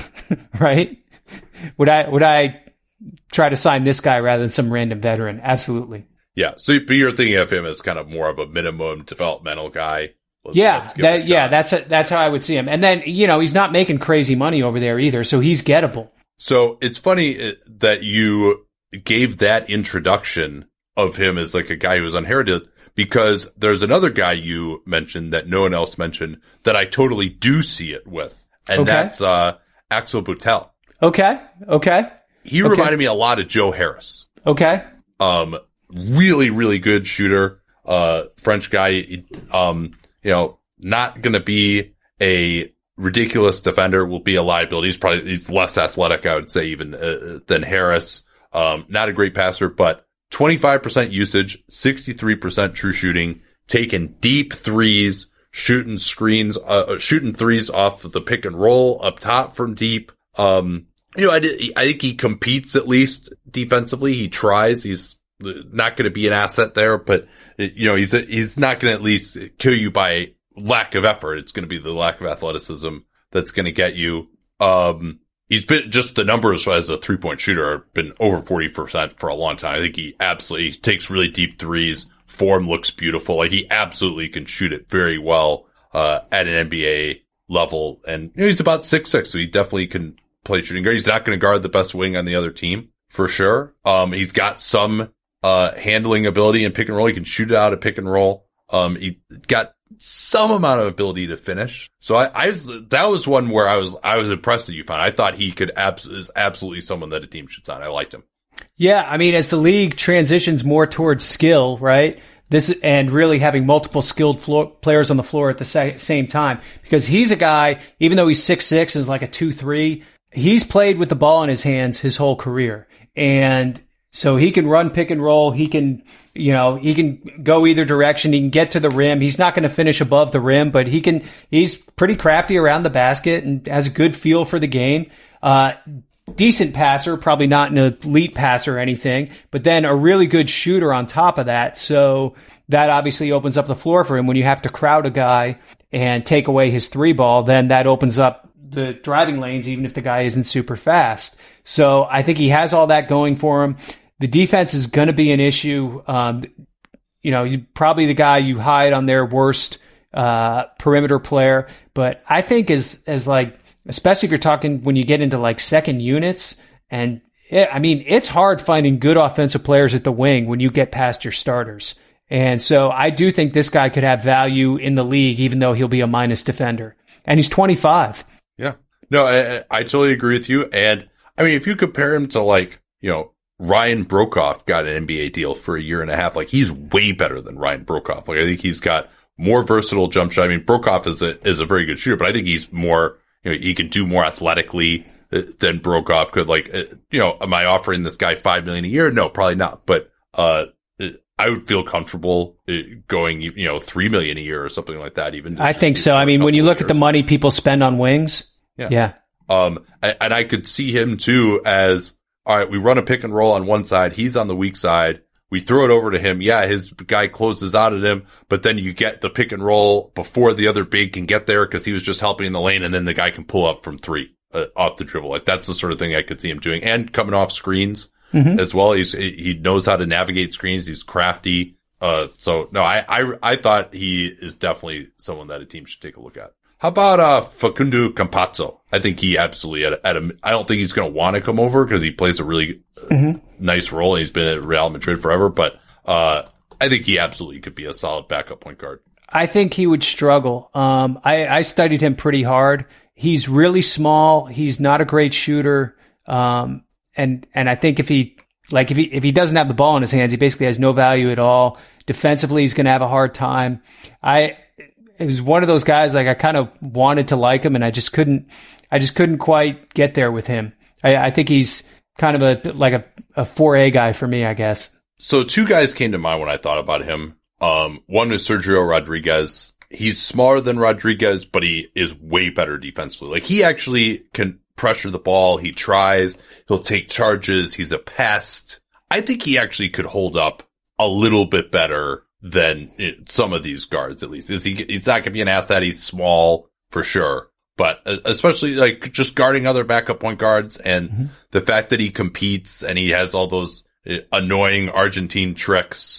right? Would I, would I try to sign this guy rather than some random veteran? Absolutely. Yeah. So but you're thinking of him as kind of more of a minimum developmental guy. Let's, yeah, let's that, yeah, that's a, that's how I would see him. And then, you know, he's not making crazy money over there either, so he's gettable. So it's funny that you gave that introduction of him as like a guy who was unheralded, because there's another guy you mentioned that no one else mentioned that I totally do see it with, and okay. that's uh, Axel Butel. Okay, okay. He okay. reminded me a lot of Joe Harris. Okay. Um, really, really good shooter, uh, French guy, um, you know, not going to be a ridiculous defender, will be a liability. He's probably, he's less athletic, I would say, even uh, than Harris. Um, not a great passer, but twenty-five percent usage, sixty-three percent true shooting, taking deep threes, shooting screens, uh, shooting threes off of the pick and roll up top from deep. Um, you know, I, did, I think he competes at least defensively. He tries. He's not going to be an asset there, but you know, he's, he's not going to at least kill you by lack of effort. It's going to be the lack of athleticism that's going to get you. Um, he's been just the numbers as a three point shooter have been over forty percent for a long time. I think he absolutely he takes really deep threes. Form looks beautiful. Like he absolutely can shoot it very well, uh, at an N B A level. And you know, he's about six six, so he definitely can play shooting guard. He's not going to guard the best wing on the other team for sure. Um, he's got some Uh, handling ability and pick and roll. He can shoot it out of pick and roll. Um, he got some amount of ability to finish. So I, I was, that was one where I was, I was impressed that you found. I thought he could abs- is absolutely someone that a team should sign. I liked him. Yeah. I mean, as the league transitions more towards skill, right? This, and really having multiple skilled floor, players on the floor at the sa- same time, because he's a guy, even though he's six six and is like a two three, he's played with the ball in his hands his whole career. And So he can run pick and roll. He can, you know, he can go either direction. He can get to the rim. He's not going to finish above the rim, but he can, he's pretty crafty around the basket and has a good feel for the game. Uh, decent passer, probably not an elite passer or anything, but then a really good shooter on top of that. So that obviously opens up the floor for him when you have to crowd a guy and take away his three ball. Then that opens up the driving lanes, even if the guy isn't super fast. So I think he has all that going for him. The defense is going to be an issue. Um, you know, you, probably the guy you hide on their worst uh, perimeter player. But I think as as like, especially if you're talking when you get into like second units, and it, I mean, it's hard finding good offensive players at the wing when you get past your starters. And so I do think this guy could have value in the league, even though he'll be a minus defender. And he's twenty-five. Yeah. No, I, I totally agree with you. And I mean, if you compare him to like, you know, Ryan Brokoff got an N B A deal for a year and a half. Like, he's way better than Ryan Brokoff. Like, I think he's got more versatile jump shot. I mean, Brokoff is a, is a very good shooter, but I think he's more, you know, he can do more athletically than Brokoff could. Like, you know, am I offering this guy five million a year? No, probably not. But, uh, I would feel comfortable going, you know, three million a year or something like that. Even I think so. I mean, when you look at the money people spend on wings. Yeah. Yeah. Um, and I could see him too as, all right, we run a pick and roll on one side. He's on the weak side. We throw it over to him. Yeah, his guy closes out at him, but then you get the pick and roll before the other big can get there because he was just helping in the lane, and then the guy can pull up from three uh, off the dribble. Like, that's the sort of thing I could see him doing, and coming off screens mm-hmm. as well. He's he knows how to navigate screens. He's crafty. Uh, so no, I I I thought he is definitely someone that a team should take a look at. How about uh Facundo Campazzo? I think he absolutely at a, at a I don't think he's going to want to come over because he plays a really mm-hmm. nice role. And he's been at Real Madrid forever, but uh I think he absolutely could be a solid backup point guard. I think he would struggle. Um, I, I studied him pretty hard. He's really small. He's not a great shooter. Um, and and I think if he like if he if he doesn't have the ball in his hands, he basically has no value at all. Defensively, he's going to have a hard time. I. It was one of those guys, like, I kind of wanted to like him, and I just couldn't, I just couldn't quite get there with him. I, I think he's kind of a, like a, a four A guy for me, I guess. So two guys came to mind when I thought about him. Um, one is Sergio Rodriguez. He's smaller than Rodriguez, but he is way better defensively. Like, he actually can pressure the ball. He tries. He'll take charges. He's a pest. I think he actually could hold up a little bit better than it, some of these guards, at least. Is he? He's not going to be an asset. He's small for sure, but especially like just guarding other backup point guards, and mm-hmm. the fact that he competes and he has all those annoying Argentine tricks.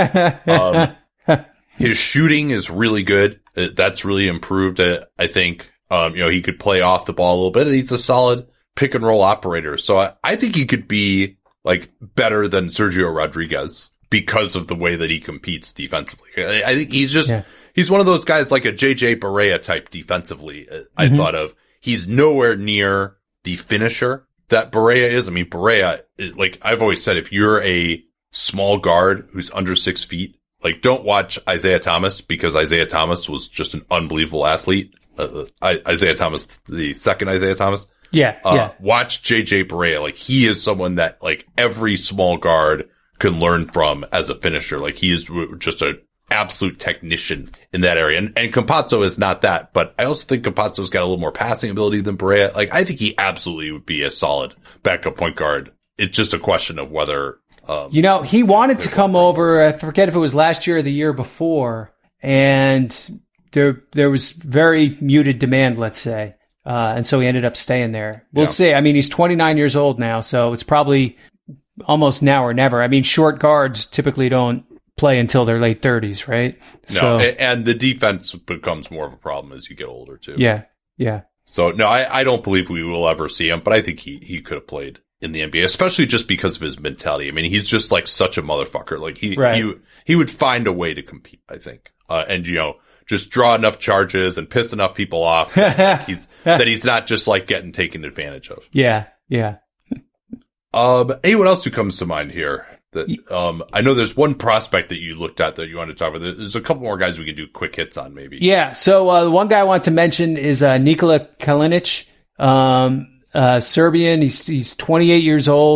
um, his shooting is really good. That's really improved. I think. Um, you know, he could play off the ball a little bit, and he's a solid pick and roll operator. So I, I think he could be like better than Sergio Rodriguez, because of the way that he competes defensively. I think he's just, yeah. he's one of those guys like a J J Barea type defensively. I mm-hmm. thought of, he's nowhere near the finisher that Barea is. I mean, Barea, like I've always said, if you're a small guard who's under six feet, like don't watch Isaiah Thomas, because Isaiah Thomas was just an unbelievable athlete. Uh, Isaiah Thomas, the second Isaiah Thomas. Yeah. Uh, yeah. Watch J J Barea. Like, he is someone that like every small guard can learn from as a finisher. Like, he is just an absolute technician in that area. And, and Campazzo is not that, but I also think Campazzo's got a little more passing ability than Barea. Like, I think he absolutely would be a solid backup point guard. It's just a question of whether, um, you know, he wanted to come over. I forget if it was last year or the year before, and there, there was very muted demand, let's say. Uh, and so he ended up staying there. We'll yeah. see. I mean, he's twenty-nine years old now, so it's probably almost now or never. I mean, short guards typically don't play until their late thirties, right? No, so, and the defense becomes more of a problem as you get older, too. Yeah, yeah. So, no, I, I don't believe we will ever see him, but I think he, he could have played in the N B A, especially just because of his mentality. I mean, he's just like such a motherfucker. Like, he right. he, he would find a way to compete, I think. Uh, and, you know, just draw enough charges and piss enough people off that he's, that he's not just like getting taken advantage of. Yeah, yeah. Um, anyone else who comes to mind here? That um, I know there's one prospect that you looked at that you want to talk about. There's a couple more guys we can do quick hits on, maybe. Yeah. So uh, the one guy I want to mention is uh, Nikola Kalinic, um, uh, Serbian. He's he's twenty-eight years old.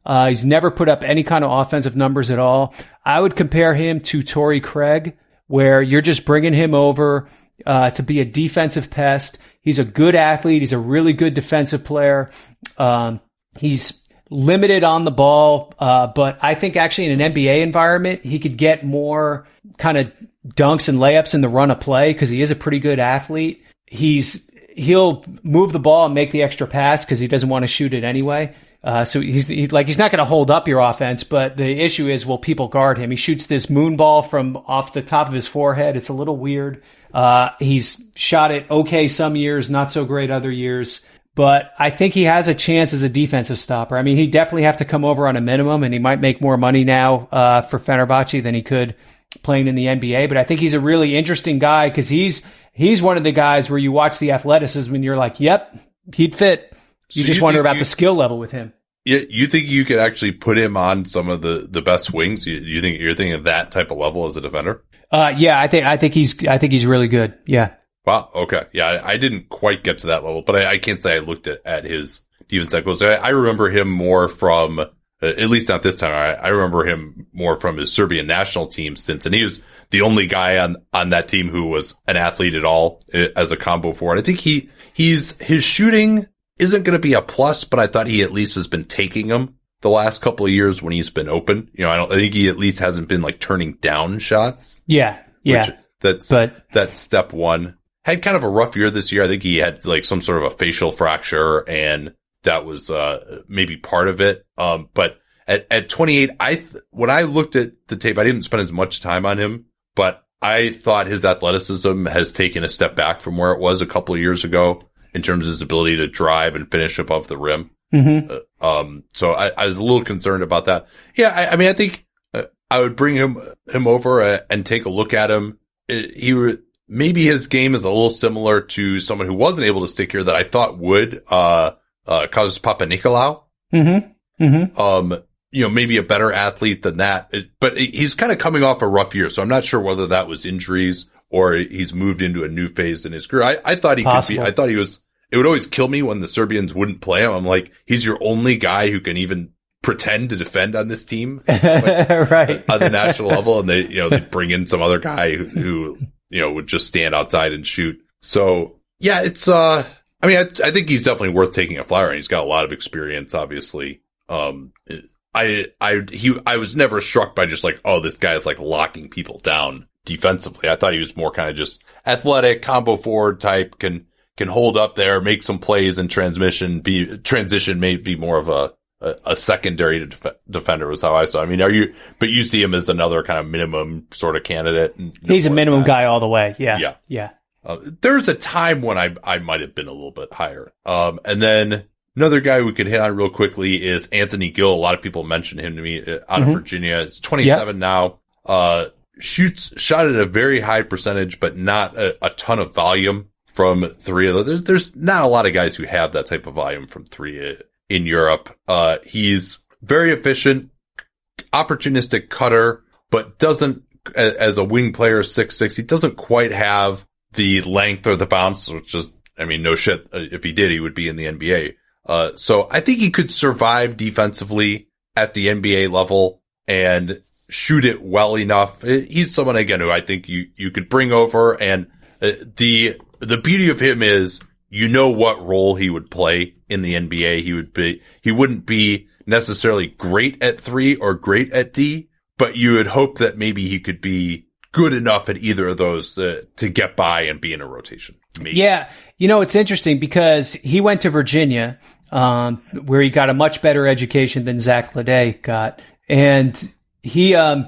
Uh, he's never put up any kind of offensive numbers at all. I would compare him to Torrey Craig, where you're just bringing him over uh, to be a defensive pest. He's a good athlete. He's a really good defensive player. Um, he's limited on the ball, uh, but I think actually in an N B A environment, he could get more kind of dunks and layups in the run of play because he is a pretty good athlete. He's he'll move the ball and make the extra pass because he doesn't want to shoot it anyway. Uh, so he's, he's like he's not going to hold up your offense, but the issue is, will people guard him? He shoots this moon ball from off the top of his forehead. It's a little weird. Uh, he's shot it okay some years, not so great other years. But I think he has a chance as a defensive stopper. I mean, he'd definitely have to come over on a minimum, and he might make more money now uh, for Fenerbahce than he could playing in the N B A. But I think he's a really interesting guy because he's he's one of the guys where you watch the athleticism and you're like, yep, he'd fit. You so just you wonder about you, the skill level with him. Yeah, you think you could actually put him on some of the, the best wings? You, you think you're thinking of that type of level as a defender? Uh, yeah, I think I think he's I think he's really good. Yeah. Wow. Okay. Yeah, I, I didn't quite get to that level, but I, I can't say I looked at, at his defense that close. I, I remember him more from, uh, at least not this time. I, I remember him more from his Serbian national team since, and he was the only guy on, on that team who was an athlete at all uh, as a combo forward. I think he, he's, his shooting isn't going to be a plus, but I thought he at least has been taking them the last couple of years when he's been open. You know, I don't, I think he at least hasn't been like turning down shots. Yeah. Yeah. Which, that's, but that's step one. Had kind of a rough year this year. I think he had like some sort of a facial fracture, and that was uh maybe part of it. Um, but at, at twenty-eight, I th- when I looked at the tape, I didn't spend as much time on him, but I thought his athleticism has taken a step back from where it was a couple of years ago in terms of his ability to drive and finish above the rim. Mm-hmm. Uh, um, so I, I was a little concerned about that. Yeah, I, I mean, I think uh, I would bring him him over uh, and take a look at him. It, he would. Maybe his game is a little similar to someone who wasn't able to stick here that I thought would, uh, uh, Kostas Papanikolaou. Mm-hmm. Mm-hmm. Um, you know, maybe a better athlete than that, it, but he's kind of coming off a rough year. So I'm not sure whether that was injuries or he's moved into a new phase in his career. I, I thought he Possible. could be, I thought he was, it would always kill me when the Serbians wouldn't play him. I'm like, he's your only guy who can even pretend to defend on this team, like, right? On the national level. And they, you know, they bring in some other guy who, who you know, would just stand outside and shoot. So yeah, it's, uh, I mean, I, I think he's definitely worth taking a flyer on. He's got a lot of experience, obviously. Um, I, I, he, I was never struck by just like, oh, this guy is like locking people down defensively. I thought he was more kind of just athletic, combo forward type, can, can hold up there, make some plays in transmission, be, transition may be more of a, a, a secondary to def- defender was how I saw. I mean, are you, but you see him as another kind of minimum sort of candidate. No He's a minimum guy all the way. Yeah. Yeah. Yeah. Uh, there's a time when I, I might have been a little bit higher. Um, and then another guy we could hit on real quickly is Anthony Gill. A lot of people mention him to me uh, out mm-hmm. of Virginia. It's twenty-seven yep. now. Uh, shoots, shot at a very high percentage, but not a, a ton of volume from three. There's, there's not a lot of guys who have that type of volume from three in Europe. Uh, he's very efficient, opportunistic cutter, but doesn't, as a wing player, six six, he doesn't quite have the length or the bounce, which is, I mean, no shit. If he did, he would be in the N B A. Uh, so I think he could survive defensively at the N B A level and shoot it well enough. He's someone, again, who I think you, you could bring over. And the, the beauty of him is, you know what role he would play in the N B A. He would be, he wouldn't be necessarily great at three or great at D, but you would hope that maybe he could be good enough at either of those uh, to get by and be in a rotation. Maybe. Yeah. You know, it's interesting because he went to Virginia, um, where he got a much better education than Zach Leday got. And he, um,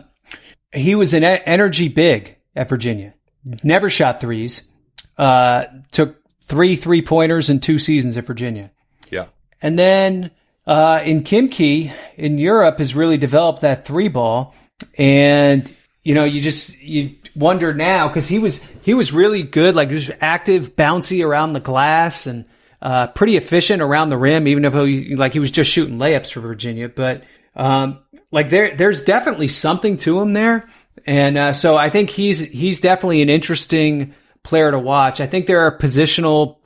he was an e- energy big at Virginia. Never shot threes. Uh, took three three pointers in two seasons at Virginia. Yeah. And then, uh, in Khimki in Europe has really developed that three ball. And, you know, you just, you wonder now, cause he was, he was really good, like just active, bouncy around the glass and, uh, pretty efficient around the rim, even if he, like he was just shooting layups for Virginia. But, um, like there, there's definitely something to him there. And, uh, so I think he's, he's definitely an interesting player to watch. I think there are positional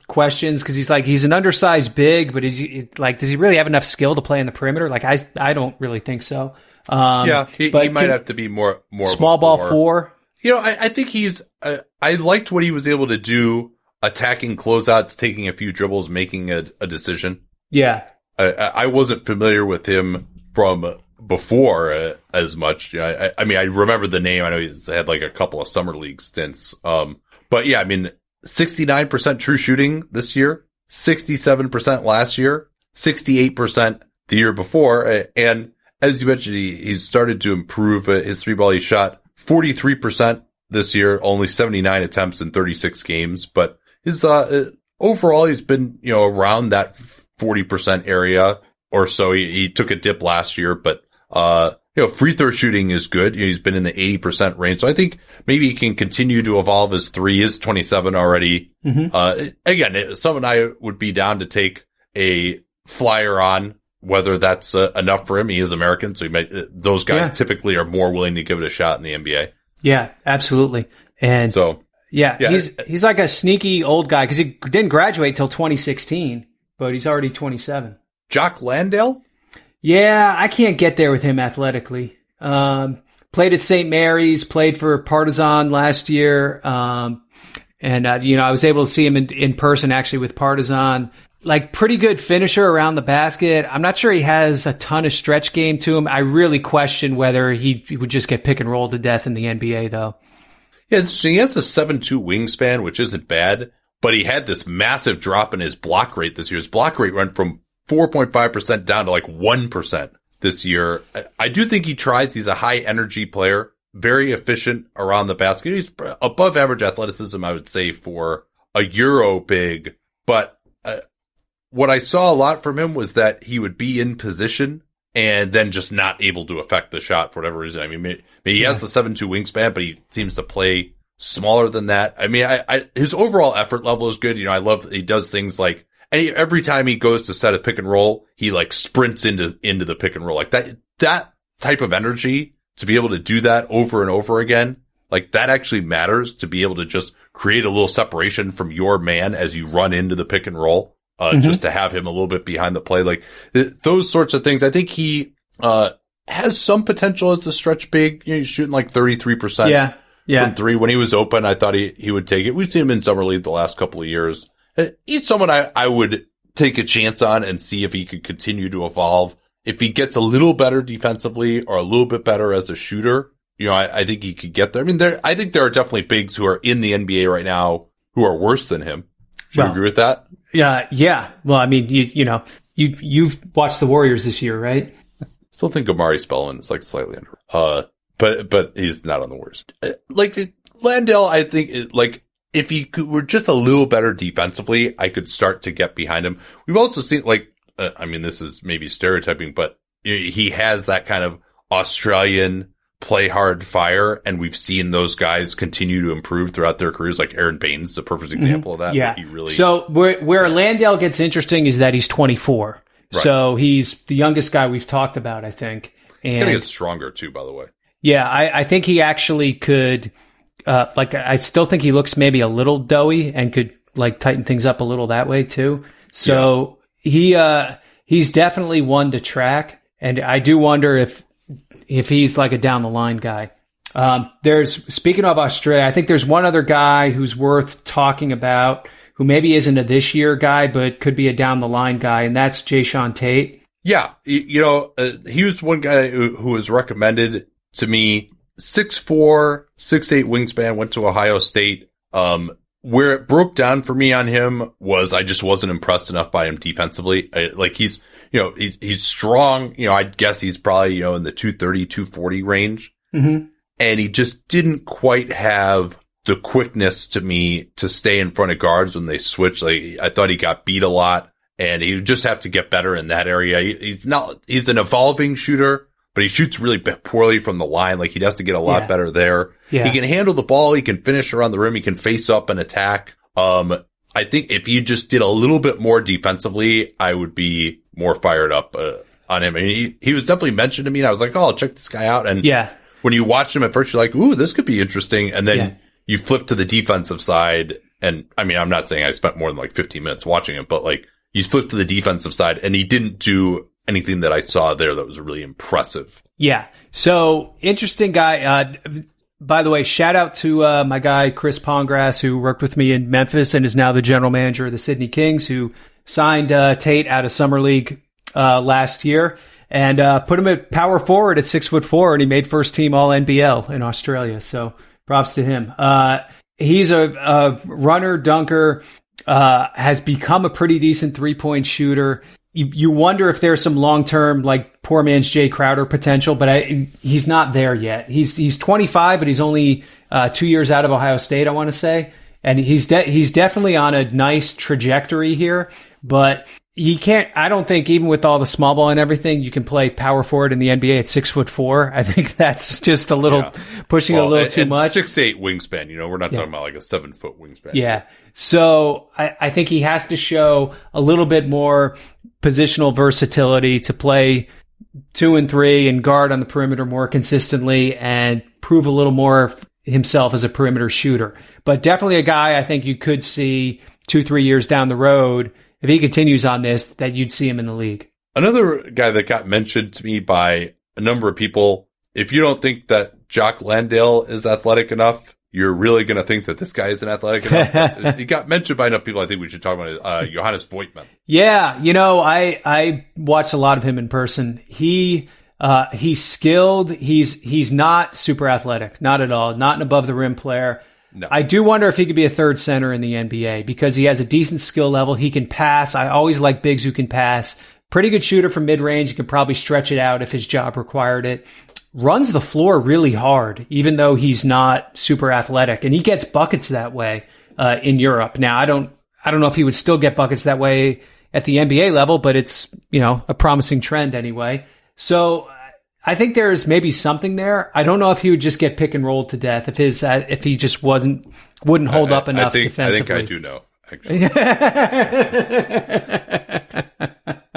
questions because he's like he's an undersized big, but is he like does he really have enough skill to play in the perimeter? Like I I don't really think so. Um, yeah, he, but he might can, have to be more more small ball four. four. You know, I, I think he's. Uh, I liked what he was able to do, attacking closeouts, taking a few dribbles, making a, a decision. Yeah, I, I wasn't familiar with him from before uh, as much. You know, I, I mean, I remember the name. I know he's had like a couple of summer league stints. Um, but yeah, I mean, sixty-nine percent true shooting this year, sixty-seven percent last year, sixty-eight percent the year before. Uh, and as you mentioned, he, he's started to improve uh, his three ball. He shot forty-three percent this year, only seventy-nine attempts in thirty-six games. But his, uh, overall, he's been, you know, around that forty percent area or so. He, he took a dip last year, but, uh, you know, free throw shooting is good. You know, he's been in the eighty percent range. So I think maybe he can continue to evolve. His three is twenty-seven already. Mm-hmm. Uh, again, someone I would be down to take a flyer on. Whether that's uh, enough for him, he is American, so he might, uh, those guys yeah. typically are more willing to give it a shot in the N B A. Yeah, absolutely. And so, yeah, yeah. he's he's like a sneaky old guy because he didn't graduate till twenty sixteen, but he's already twenty-seven. Jock Landale? Yeah, I can't get there with him athletically. Um, played at Saint Mary's, played for Partizan last year, um, and uh, you know I was able to see him in, in person actually with Partizan. Like pretty good finisher around the basket. I'm not sure he has a ton of stretch game to him. I really question whether he, he would just get pick and roll to death in the N B A though. Yeah, so he has a seven two wingspan, which isn't bad, but he had this massive drop in his block rate this year. His block rate went from four point five percent down to like one percent this year. I do think he tries. He's a high energy player, very efficient around the basket. He's above average athleticism, I would say, for a Euro big, but uh, what I saw a lot from him was that he would be in position and then just not able to affect the shot for whatever reason. I mean, maybe he has the seven two wingspan, but he seems to play smaller than that. I mean, I, I his overall effort level is good. You know, I love he does things like every time he goes to set a pick and roll, he like sprints into into the pick and roll. Like that that type of energy to be able to do that over and over again. Like that actually matters to be able to just create a little separation from your man as you run into the pick and roll. Uh, mm-hmm. Just to have him a little bit behind the play, like th- those sorts of things. I think he, uh, has some potential as a stretch big. You know, he's shooting like thirty-three percent yeah, yeah. from three. When he was open, I thought he, he would take it. We've seen him in summer league the last couple of years. He's someone I, I would take a chance on and see if he could continue to evolve. If he gets a little better defensively or a little bit better as a shooter, you know, I, I think he could get there. I mean, there, I think there are definitely bigs who are in the N B A right now who are worse than him. Should well, you agree with that? Yeah, yeah. Well, I mean, you you know, you you've watched the Warriors this year, right? Still think Omari Spellman is like slightly under. Uh, but but he's not on the Warriors. Like Landale, I think it, like if he could, were just a little better defensively, I could start to get behind him. We've also seen like, uh, I mean, this is maybe stereotyping, but he has that kind of Australian play hard fire, and we've seen those guys continue to improve throughout their careers. Like Aaron Baines is a perfect example mm-hmm. of that. Yeah. He really. So where where Landale gets interesting is that he's twenty-four. Right. So he's the youngest guy we've talked about, I think. And he's gonna get stronger too, by the way. Yeah, I, I think he actually could. Uh, like I still think he looks maybe a little doughy and could like tighten things up a little that way too. So yeah. he uh he's definitely one to track, and I do wonder if. if he's like a down the line guy. Um, there's, speaking of Australia, I think there's one other guy who's worth talking about who maybe isn't a this year guy, but could be a down the line guy. And that's Jae'Sean Tate. Yeah. You know, uh, he was one guy who, who was recommended to me. six four, six eight wingspan, went to Ohio State. Um, where it broke down for me on him was I just wasn't impressed enough by him defensively. I, like he's, you know, he's, he's strong. You know, I'd guess he's probably, you know, in the two thirty, two forty range. Mm-hmm. And he just didn't quite have the quickness to me to stay in front of guards when they switch. Like I thought he got beat a lot, and he would just have to get better in that area. He, he's not, he's an evolving shooter, but he shoots really poorly from the line. Like he has to get a lot yeah. better there. Yeah. He can handle the ball. He can finish around the rim. He can face up and attack. Um, I think if he just did a little bit more defensively, I would be more fired up uh, on him. I mean, he, he was definitely mentioned to me, and I was like, oh, I'll check this guy out. And yeah. when you watch him at first, you're like, ooh, this could be interesting. And then yeah. you flip to the defensive side, And I mean, I'm not saying I spent more than like fifteen minutes watching it, but like he's flipped to the defensive side and he didn't do anything that I saw there that was really impressive. Yeah. So interesting guy. Uh, by the way, shout out to uh, my guy, Chris Pongrass, who worked with me in Memphis and is now the general manager of the Sydney Kings, who signed uh, Tate out of Summer League uh, last year and uh, put him at power forward at six foot four, and he made first team all N B L in Australia. So props to him. Uh, he's a, a runner, dunker, uh, has become a pretty decent three point shooter. You, you wonder if there's some long-term, like poor man's Jay Crowder potential, but I, he's not there yet. He's he's twenty-five, but he's only uh, two years out of Ohio State, I want to say, and he's de- he's definitely on a nice trajectory here. But he can't. I don't think even with all the small ball and everything, you can play power forward in the N B A at six foot four. I think that's just a little yeah. pushing well, a little and, too and much. Six eight wingspan. You know, we're not yeah. talking about like a seven foot wingspan. Yeah. So I, I think he has to show a little bit more positional versatility to play two and three and guard on the perimeter more consistently and prove a little more himself as a perimeter shooter. But definitely a guy I think you could see two, three years down the road, if he continues on this, that you'd see him in the league. Another guy that got mentioned to me by a number of people, if you don't think that Jock Landale is athletic enough, you're really going to think that this guy isn't athletic enough. He got mentioned by enough people. I think we should talk about it. Uh, Johannes Voigtman. Yeah. You know, I, I watched a lot of him in person. He, uh, he's skilled. He's, he's not super athletic. Not at all. Not an above the rim player. No. I do wonder if he could be a third center in the N B A because he has a decent skill level. He can pass. I always like bigs who can pass. Pretty good shooter from mid range. He could probably stretch it out if his job required it. Runs the floor really hard, even though he's not super athletic, and he gets buckets that way uh, in Europe. Now, I don't, I don't know if he would still get buckets that way at the N B A level, but it's, you know, a promising trend anyway. So I think there's maybe something there. I don't know if he would just get pick and rolled to death if his, uh, if he just wasn't, wouldn't hold I, up enough I think, defensively. I think I do know, actually.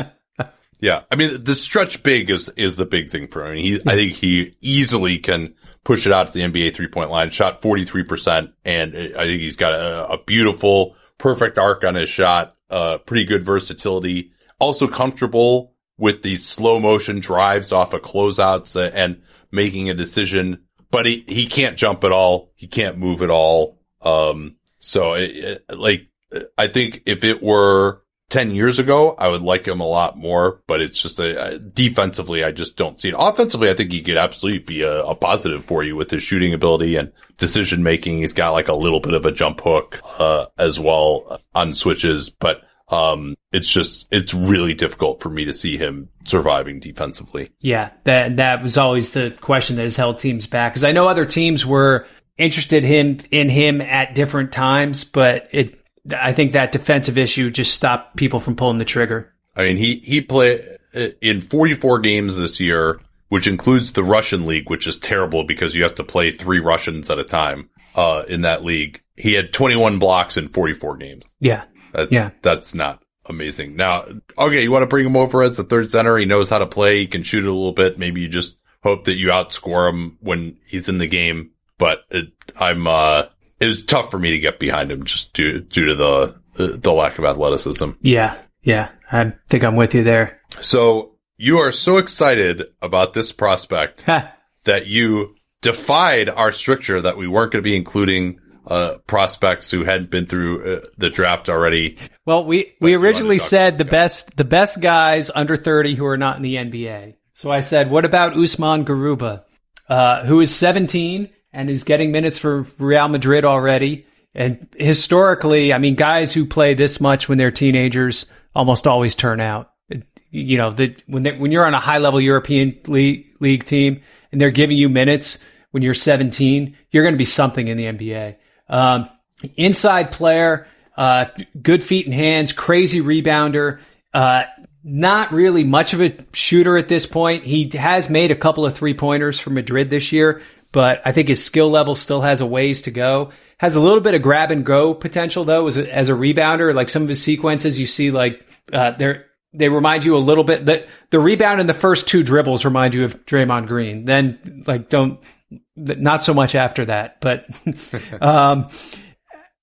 Yeah, I mean, the stretch big is, is the big thing for him. I mean, he, I think he easily can push it out to the N B A three-point line, shot forty-three percent, and I think he's got a, a beautiful, perfect arc on his shot, uh, pretty good versatility, also comfortable with these slow-motion drives off of closeouts and making a decision, but he, he can't jump at all, he can't move at all, um, so, it, it, like, I think if it were ten years ago, I would like him a lot more, but it's just a, a defensively, I just don't see it. Offensively, I think he could absolutely be a, a positive for you with his shooting ability and decision making. He's got like a little bit of a jump hook, uh, as well on switches, but, um, it's just, it's really difficult for me to see him surviving defensively. Yeah. That, that was always the question that has held teams back. Cause I know other teams were interested him in him at different times, but it, I think that defensive issue just stopped people from pulling the trigger. I mean, he, he played in forty-four games this year, which includes the Russian league, which is terrible because you have to play three Russians at a time, uh, in that league. He had twenty-one blocks in forty-four games. Yeah. That's, yeah. that's not amazing. Now, okay, you want to bring him over as a third center. He knows how to play. He can shoot it a little bit. Maybe you just hope that you outscore him when he's in the game. But it, I'm, uh, it was tough for me to get behind him just due, due to the, the, the lack of athleticism. Yeah. Yeah. I think I'm with you there. So you are so excited about this prospect that you defied our stricture that we weren't going to be including uh, prospects who hadn't been through uh, the draft already. Well, we, we originally said the best, the best guys under thirty who are not in the N B A. So I said, what about Usman Garuba, uh, who is seventeen and is getting minutes for Real Madrid already? And historically, I mean, guys who play this much when they're teenagers almost always turn out. You know, the, when they, when you're on a high level European league, league team and they're giving you minutes when you're seventeen, you're going to be something in the N B A. Um, inside player, uh, good feet and hands, crazy rebounder, uh, not really much of a shooter at this point. He has made a couple of three pointers for Madrid this year, but I think his skill level still has a ways to go. Has a little bit of grab and go potential though, as a, as a rebounder. Like some of his sequences, you see like, uh, they're, they remind you a little bit that the rebound in the first two dribbles remind you of Draymond Green. Then like don't, not so much after that, but, um,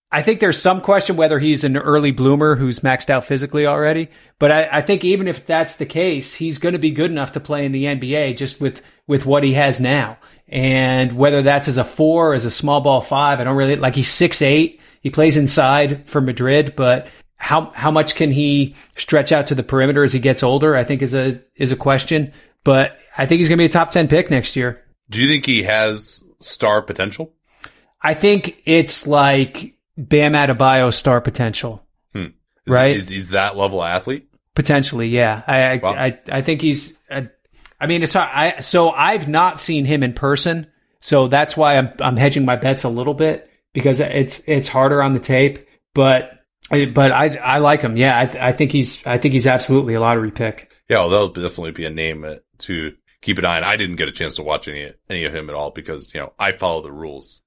I think there's some question whether he's an early bloomer who's maxed out physically already. But I, I think even if that's the case, he's going to be good enough to play in the N B A just with, with what he has now. And whether that's as a four or as a small ball five, I don't really like. He's six eight. He plays inside for Madrid, but how how much can he stretch out to the perimeter as he gets older? I think is a is a question. But I think he's going to be a top ten pick next year. Do you think he has star potential? I think it's like Bam Adebayo star potential, hmm. is, right? Is he's that level athlete? Potentially, yeah. I I, wow. I I think he's. A, I mean, it's hard. I so I've not seen him in person, so that's why I'm I'm hedging my bets a little bit because it's it's harder on the tape. But but I I like him. Yeah, I I think he's I think he's absolutely a lottery pick. Yeah, well, that'll definitely be a name to keep an eye on. I didn't get a chance to watch any any of him at all because you know I follow the rules.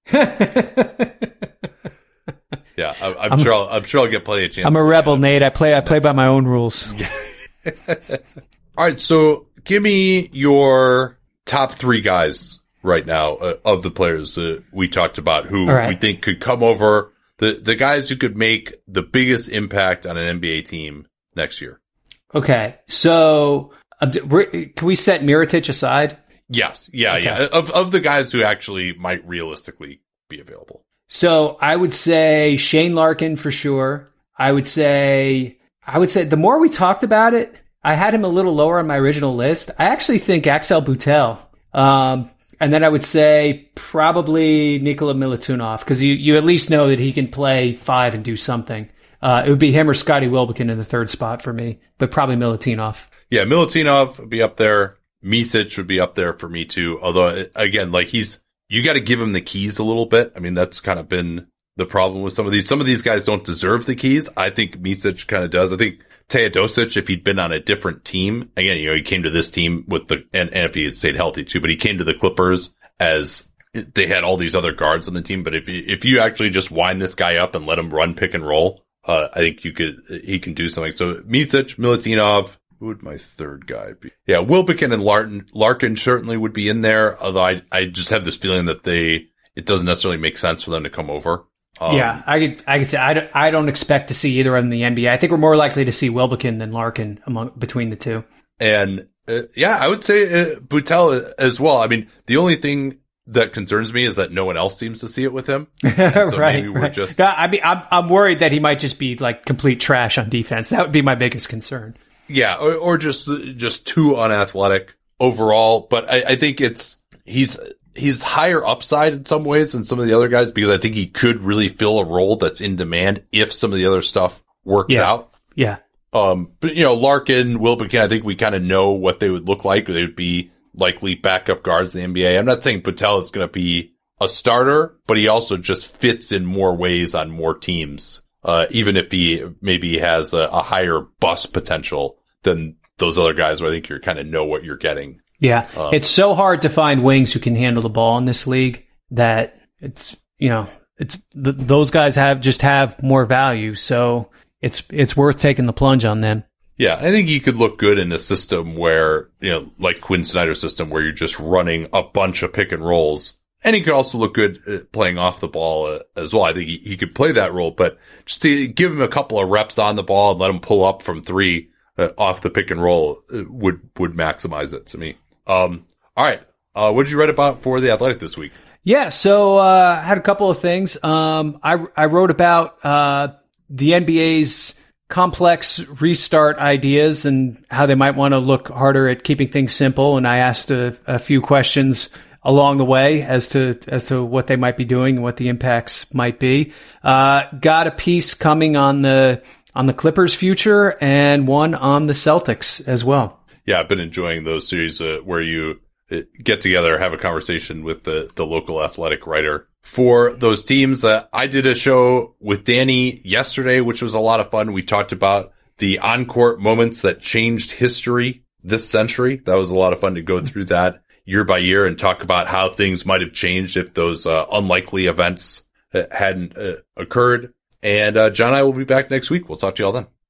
Yeah, I, I'm, I'm sure. I'll, I'm sure I'll get plenty of chances. I'm a rebel, Nate. I play. I play by my own rules. All right, so give me your top three guys right now uh, of the players uh, we talked about who right. we think could come over. The the guys who could make the biggest impact on an N B A team next year. Okay, so um, can we set Mirotic aside? Yes, yeah, okay. yeah. Of of the guys who actually might realistically be available. So I would say Shane Larkin for sure. I would say, I would say the more we talked about it, I had him a little lower on my original list. I actually think Axel Boutel. Um, and then I would say probably Nikola Milutinov because you, you at least know that he can play five and do something. Uh, it would be him or Scotty Wilbekin in the third spot for me, but probably Milutinov. Yeah, Milutinov would be up there. Micic would be up there for me too. Although again, like he's, you got to give him the keys a little bit. I mean, that's kind of been the problem with some of these. Some of these guys don't deserve the keys. I think Micic kind of does. I think Teodosic, if he'd been on a different team, again, you know, he came to this team with the, and, and if he had stayed healthy too, but he came to the Clippers as they had all these other guards on the team. But if you, if you actually just wind this guy up and let him run pick and roll, uh, I think you could, he can do something. So Micic, Milutinov. Who would my third guy be? Yeah, Wilbekin and Larkin, Larkin certainly would be in there, although I I just have this feeling that they it doesn't necessarily make sense for them to come over. Um, yeah, I could I could say I don't, I don't expect to see either of them in the N B A. I think we're more likely to see Wilbekin than Larkin among between the two. And uh, yeah, I would say uh, Boutel as well. I mean, the only thing that concerns me is that no one else seems to see it with him. So right. Maybe we're right. just. I mean, I'm I'm worried that he might just be like complete trash on defense. That would be my biggest concern. Yeah, or, or just just too unathletic overall. But I, I think it's he's he's higher upside in some ways than some of the other guys because I think he could really fill a role that's in demand if some of the other stuff works yeah. out. Yeah. Um. But you know, Larkin, Wilbekin, I think we kind of know what they would look like. They would be likely backup guards in the N B A. I'm not saying Boutel is going to be a starter, but he also just fits in more ways on more teams. Uh, even if he maybe has a, a higher bust potential than those other guys where I think you kind of know what you're getting. Yeah. Um, it's so hard to find wings who can handle the ball in this league that it's, you know, it's th- those guys have just have more value. So it's, it's worth taking the plunge on them. Yeah. I think he could look good in a system where, you know, like Quinn Snyder's system where you're just running a bunch of pick and rolls. And he could also look good at playing off the ball uh, as well. I think he, he could play that role, but just to give him a couple of reps on the ball and let him pull up from three uh, off the pick and roll uh, would, would maximize it to me. Um, all right. Uh, what did you write about for The Athletic this week? Yeah. So, uh, I had a couple of things. Um, I, I wrote about, uh, the N B A's complex restart ideas and how they might want to look harder at keeping things simple. And I asked a, a few questions along the way as to as to what they might be doing and what the impacts might be. Uh, got a piece coming on the on the Clippers' future and one on the Celtics as well. Yeah, I've been enjoying those series uh, where you get together, have a conversation with the, the local athletic writer for those teams. Uh, I did a show with Danny yesterday, which was a lot of fun. We talked about the on-court moments that changed history this century. That was a lot of fun to go through that year by year and talk about how things might have changed if those uh, unlikely events uh, hadn't uh, occurred. And uh, John and I will be back next week. We'll talk to you all then.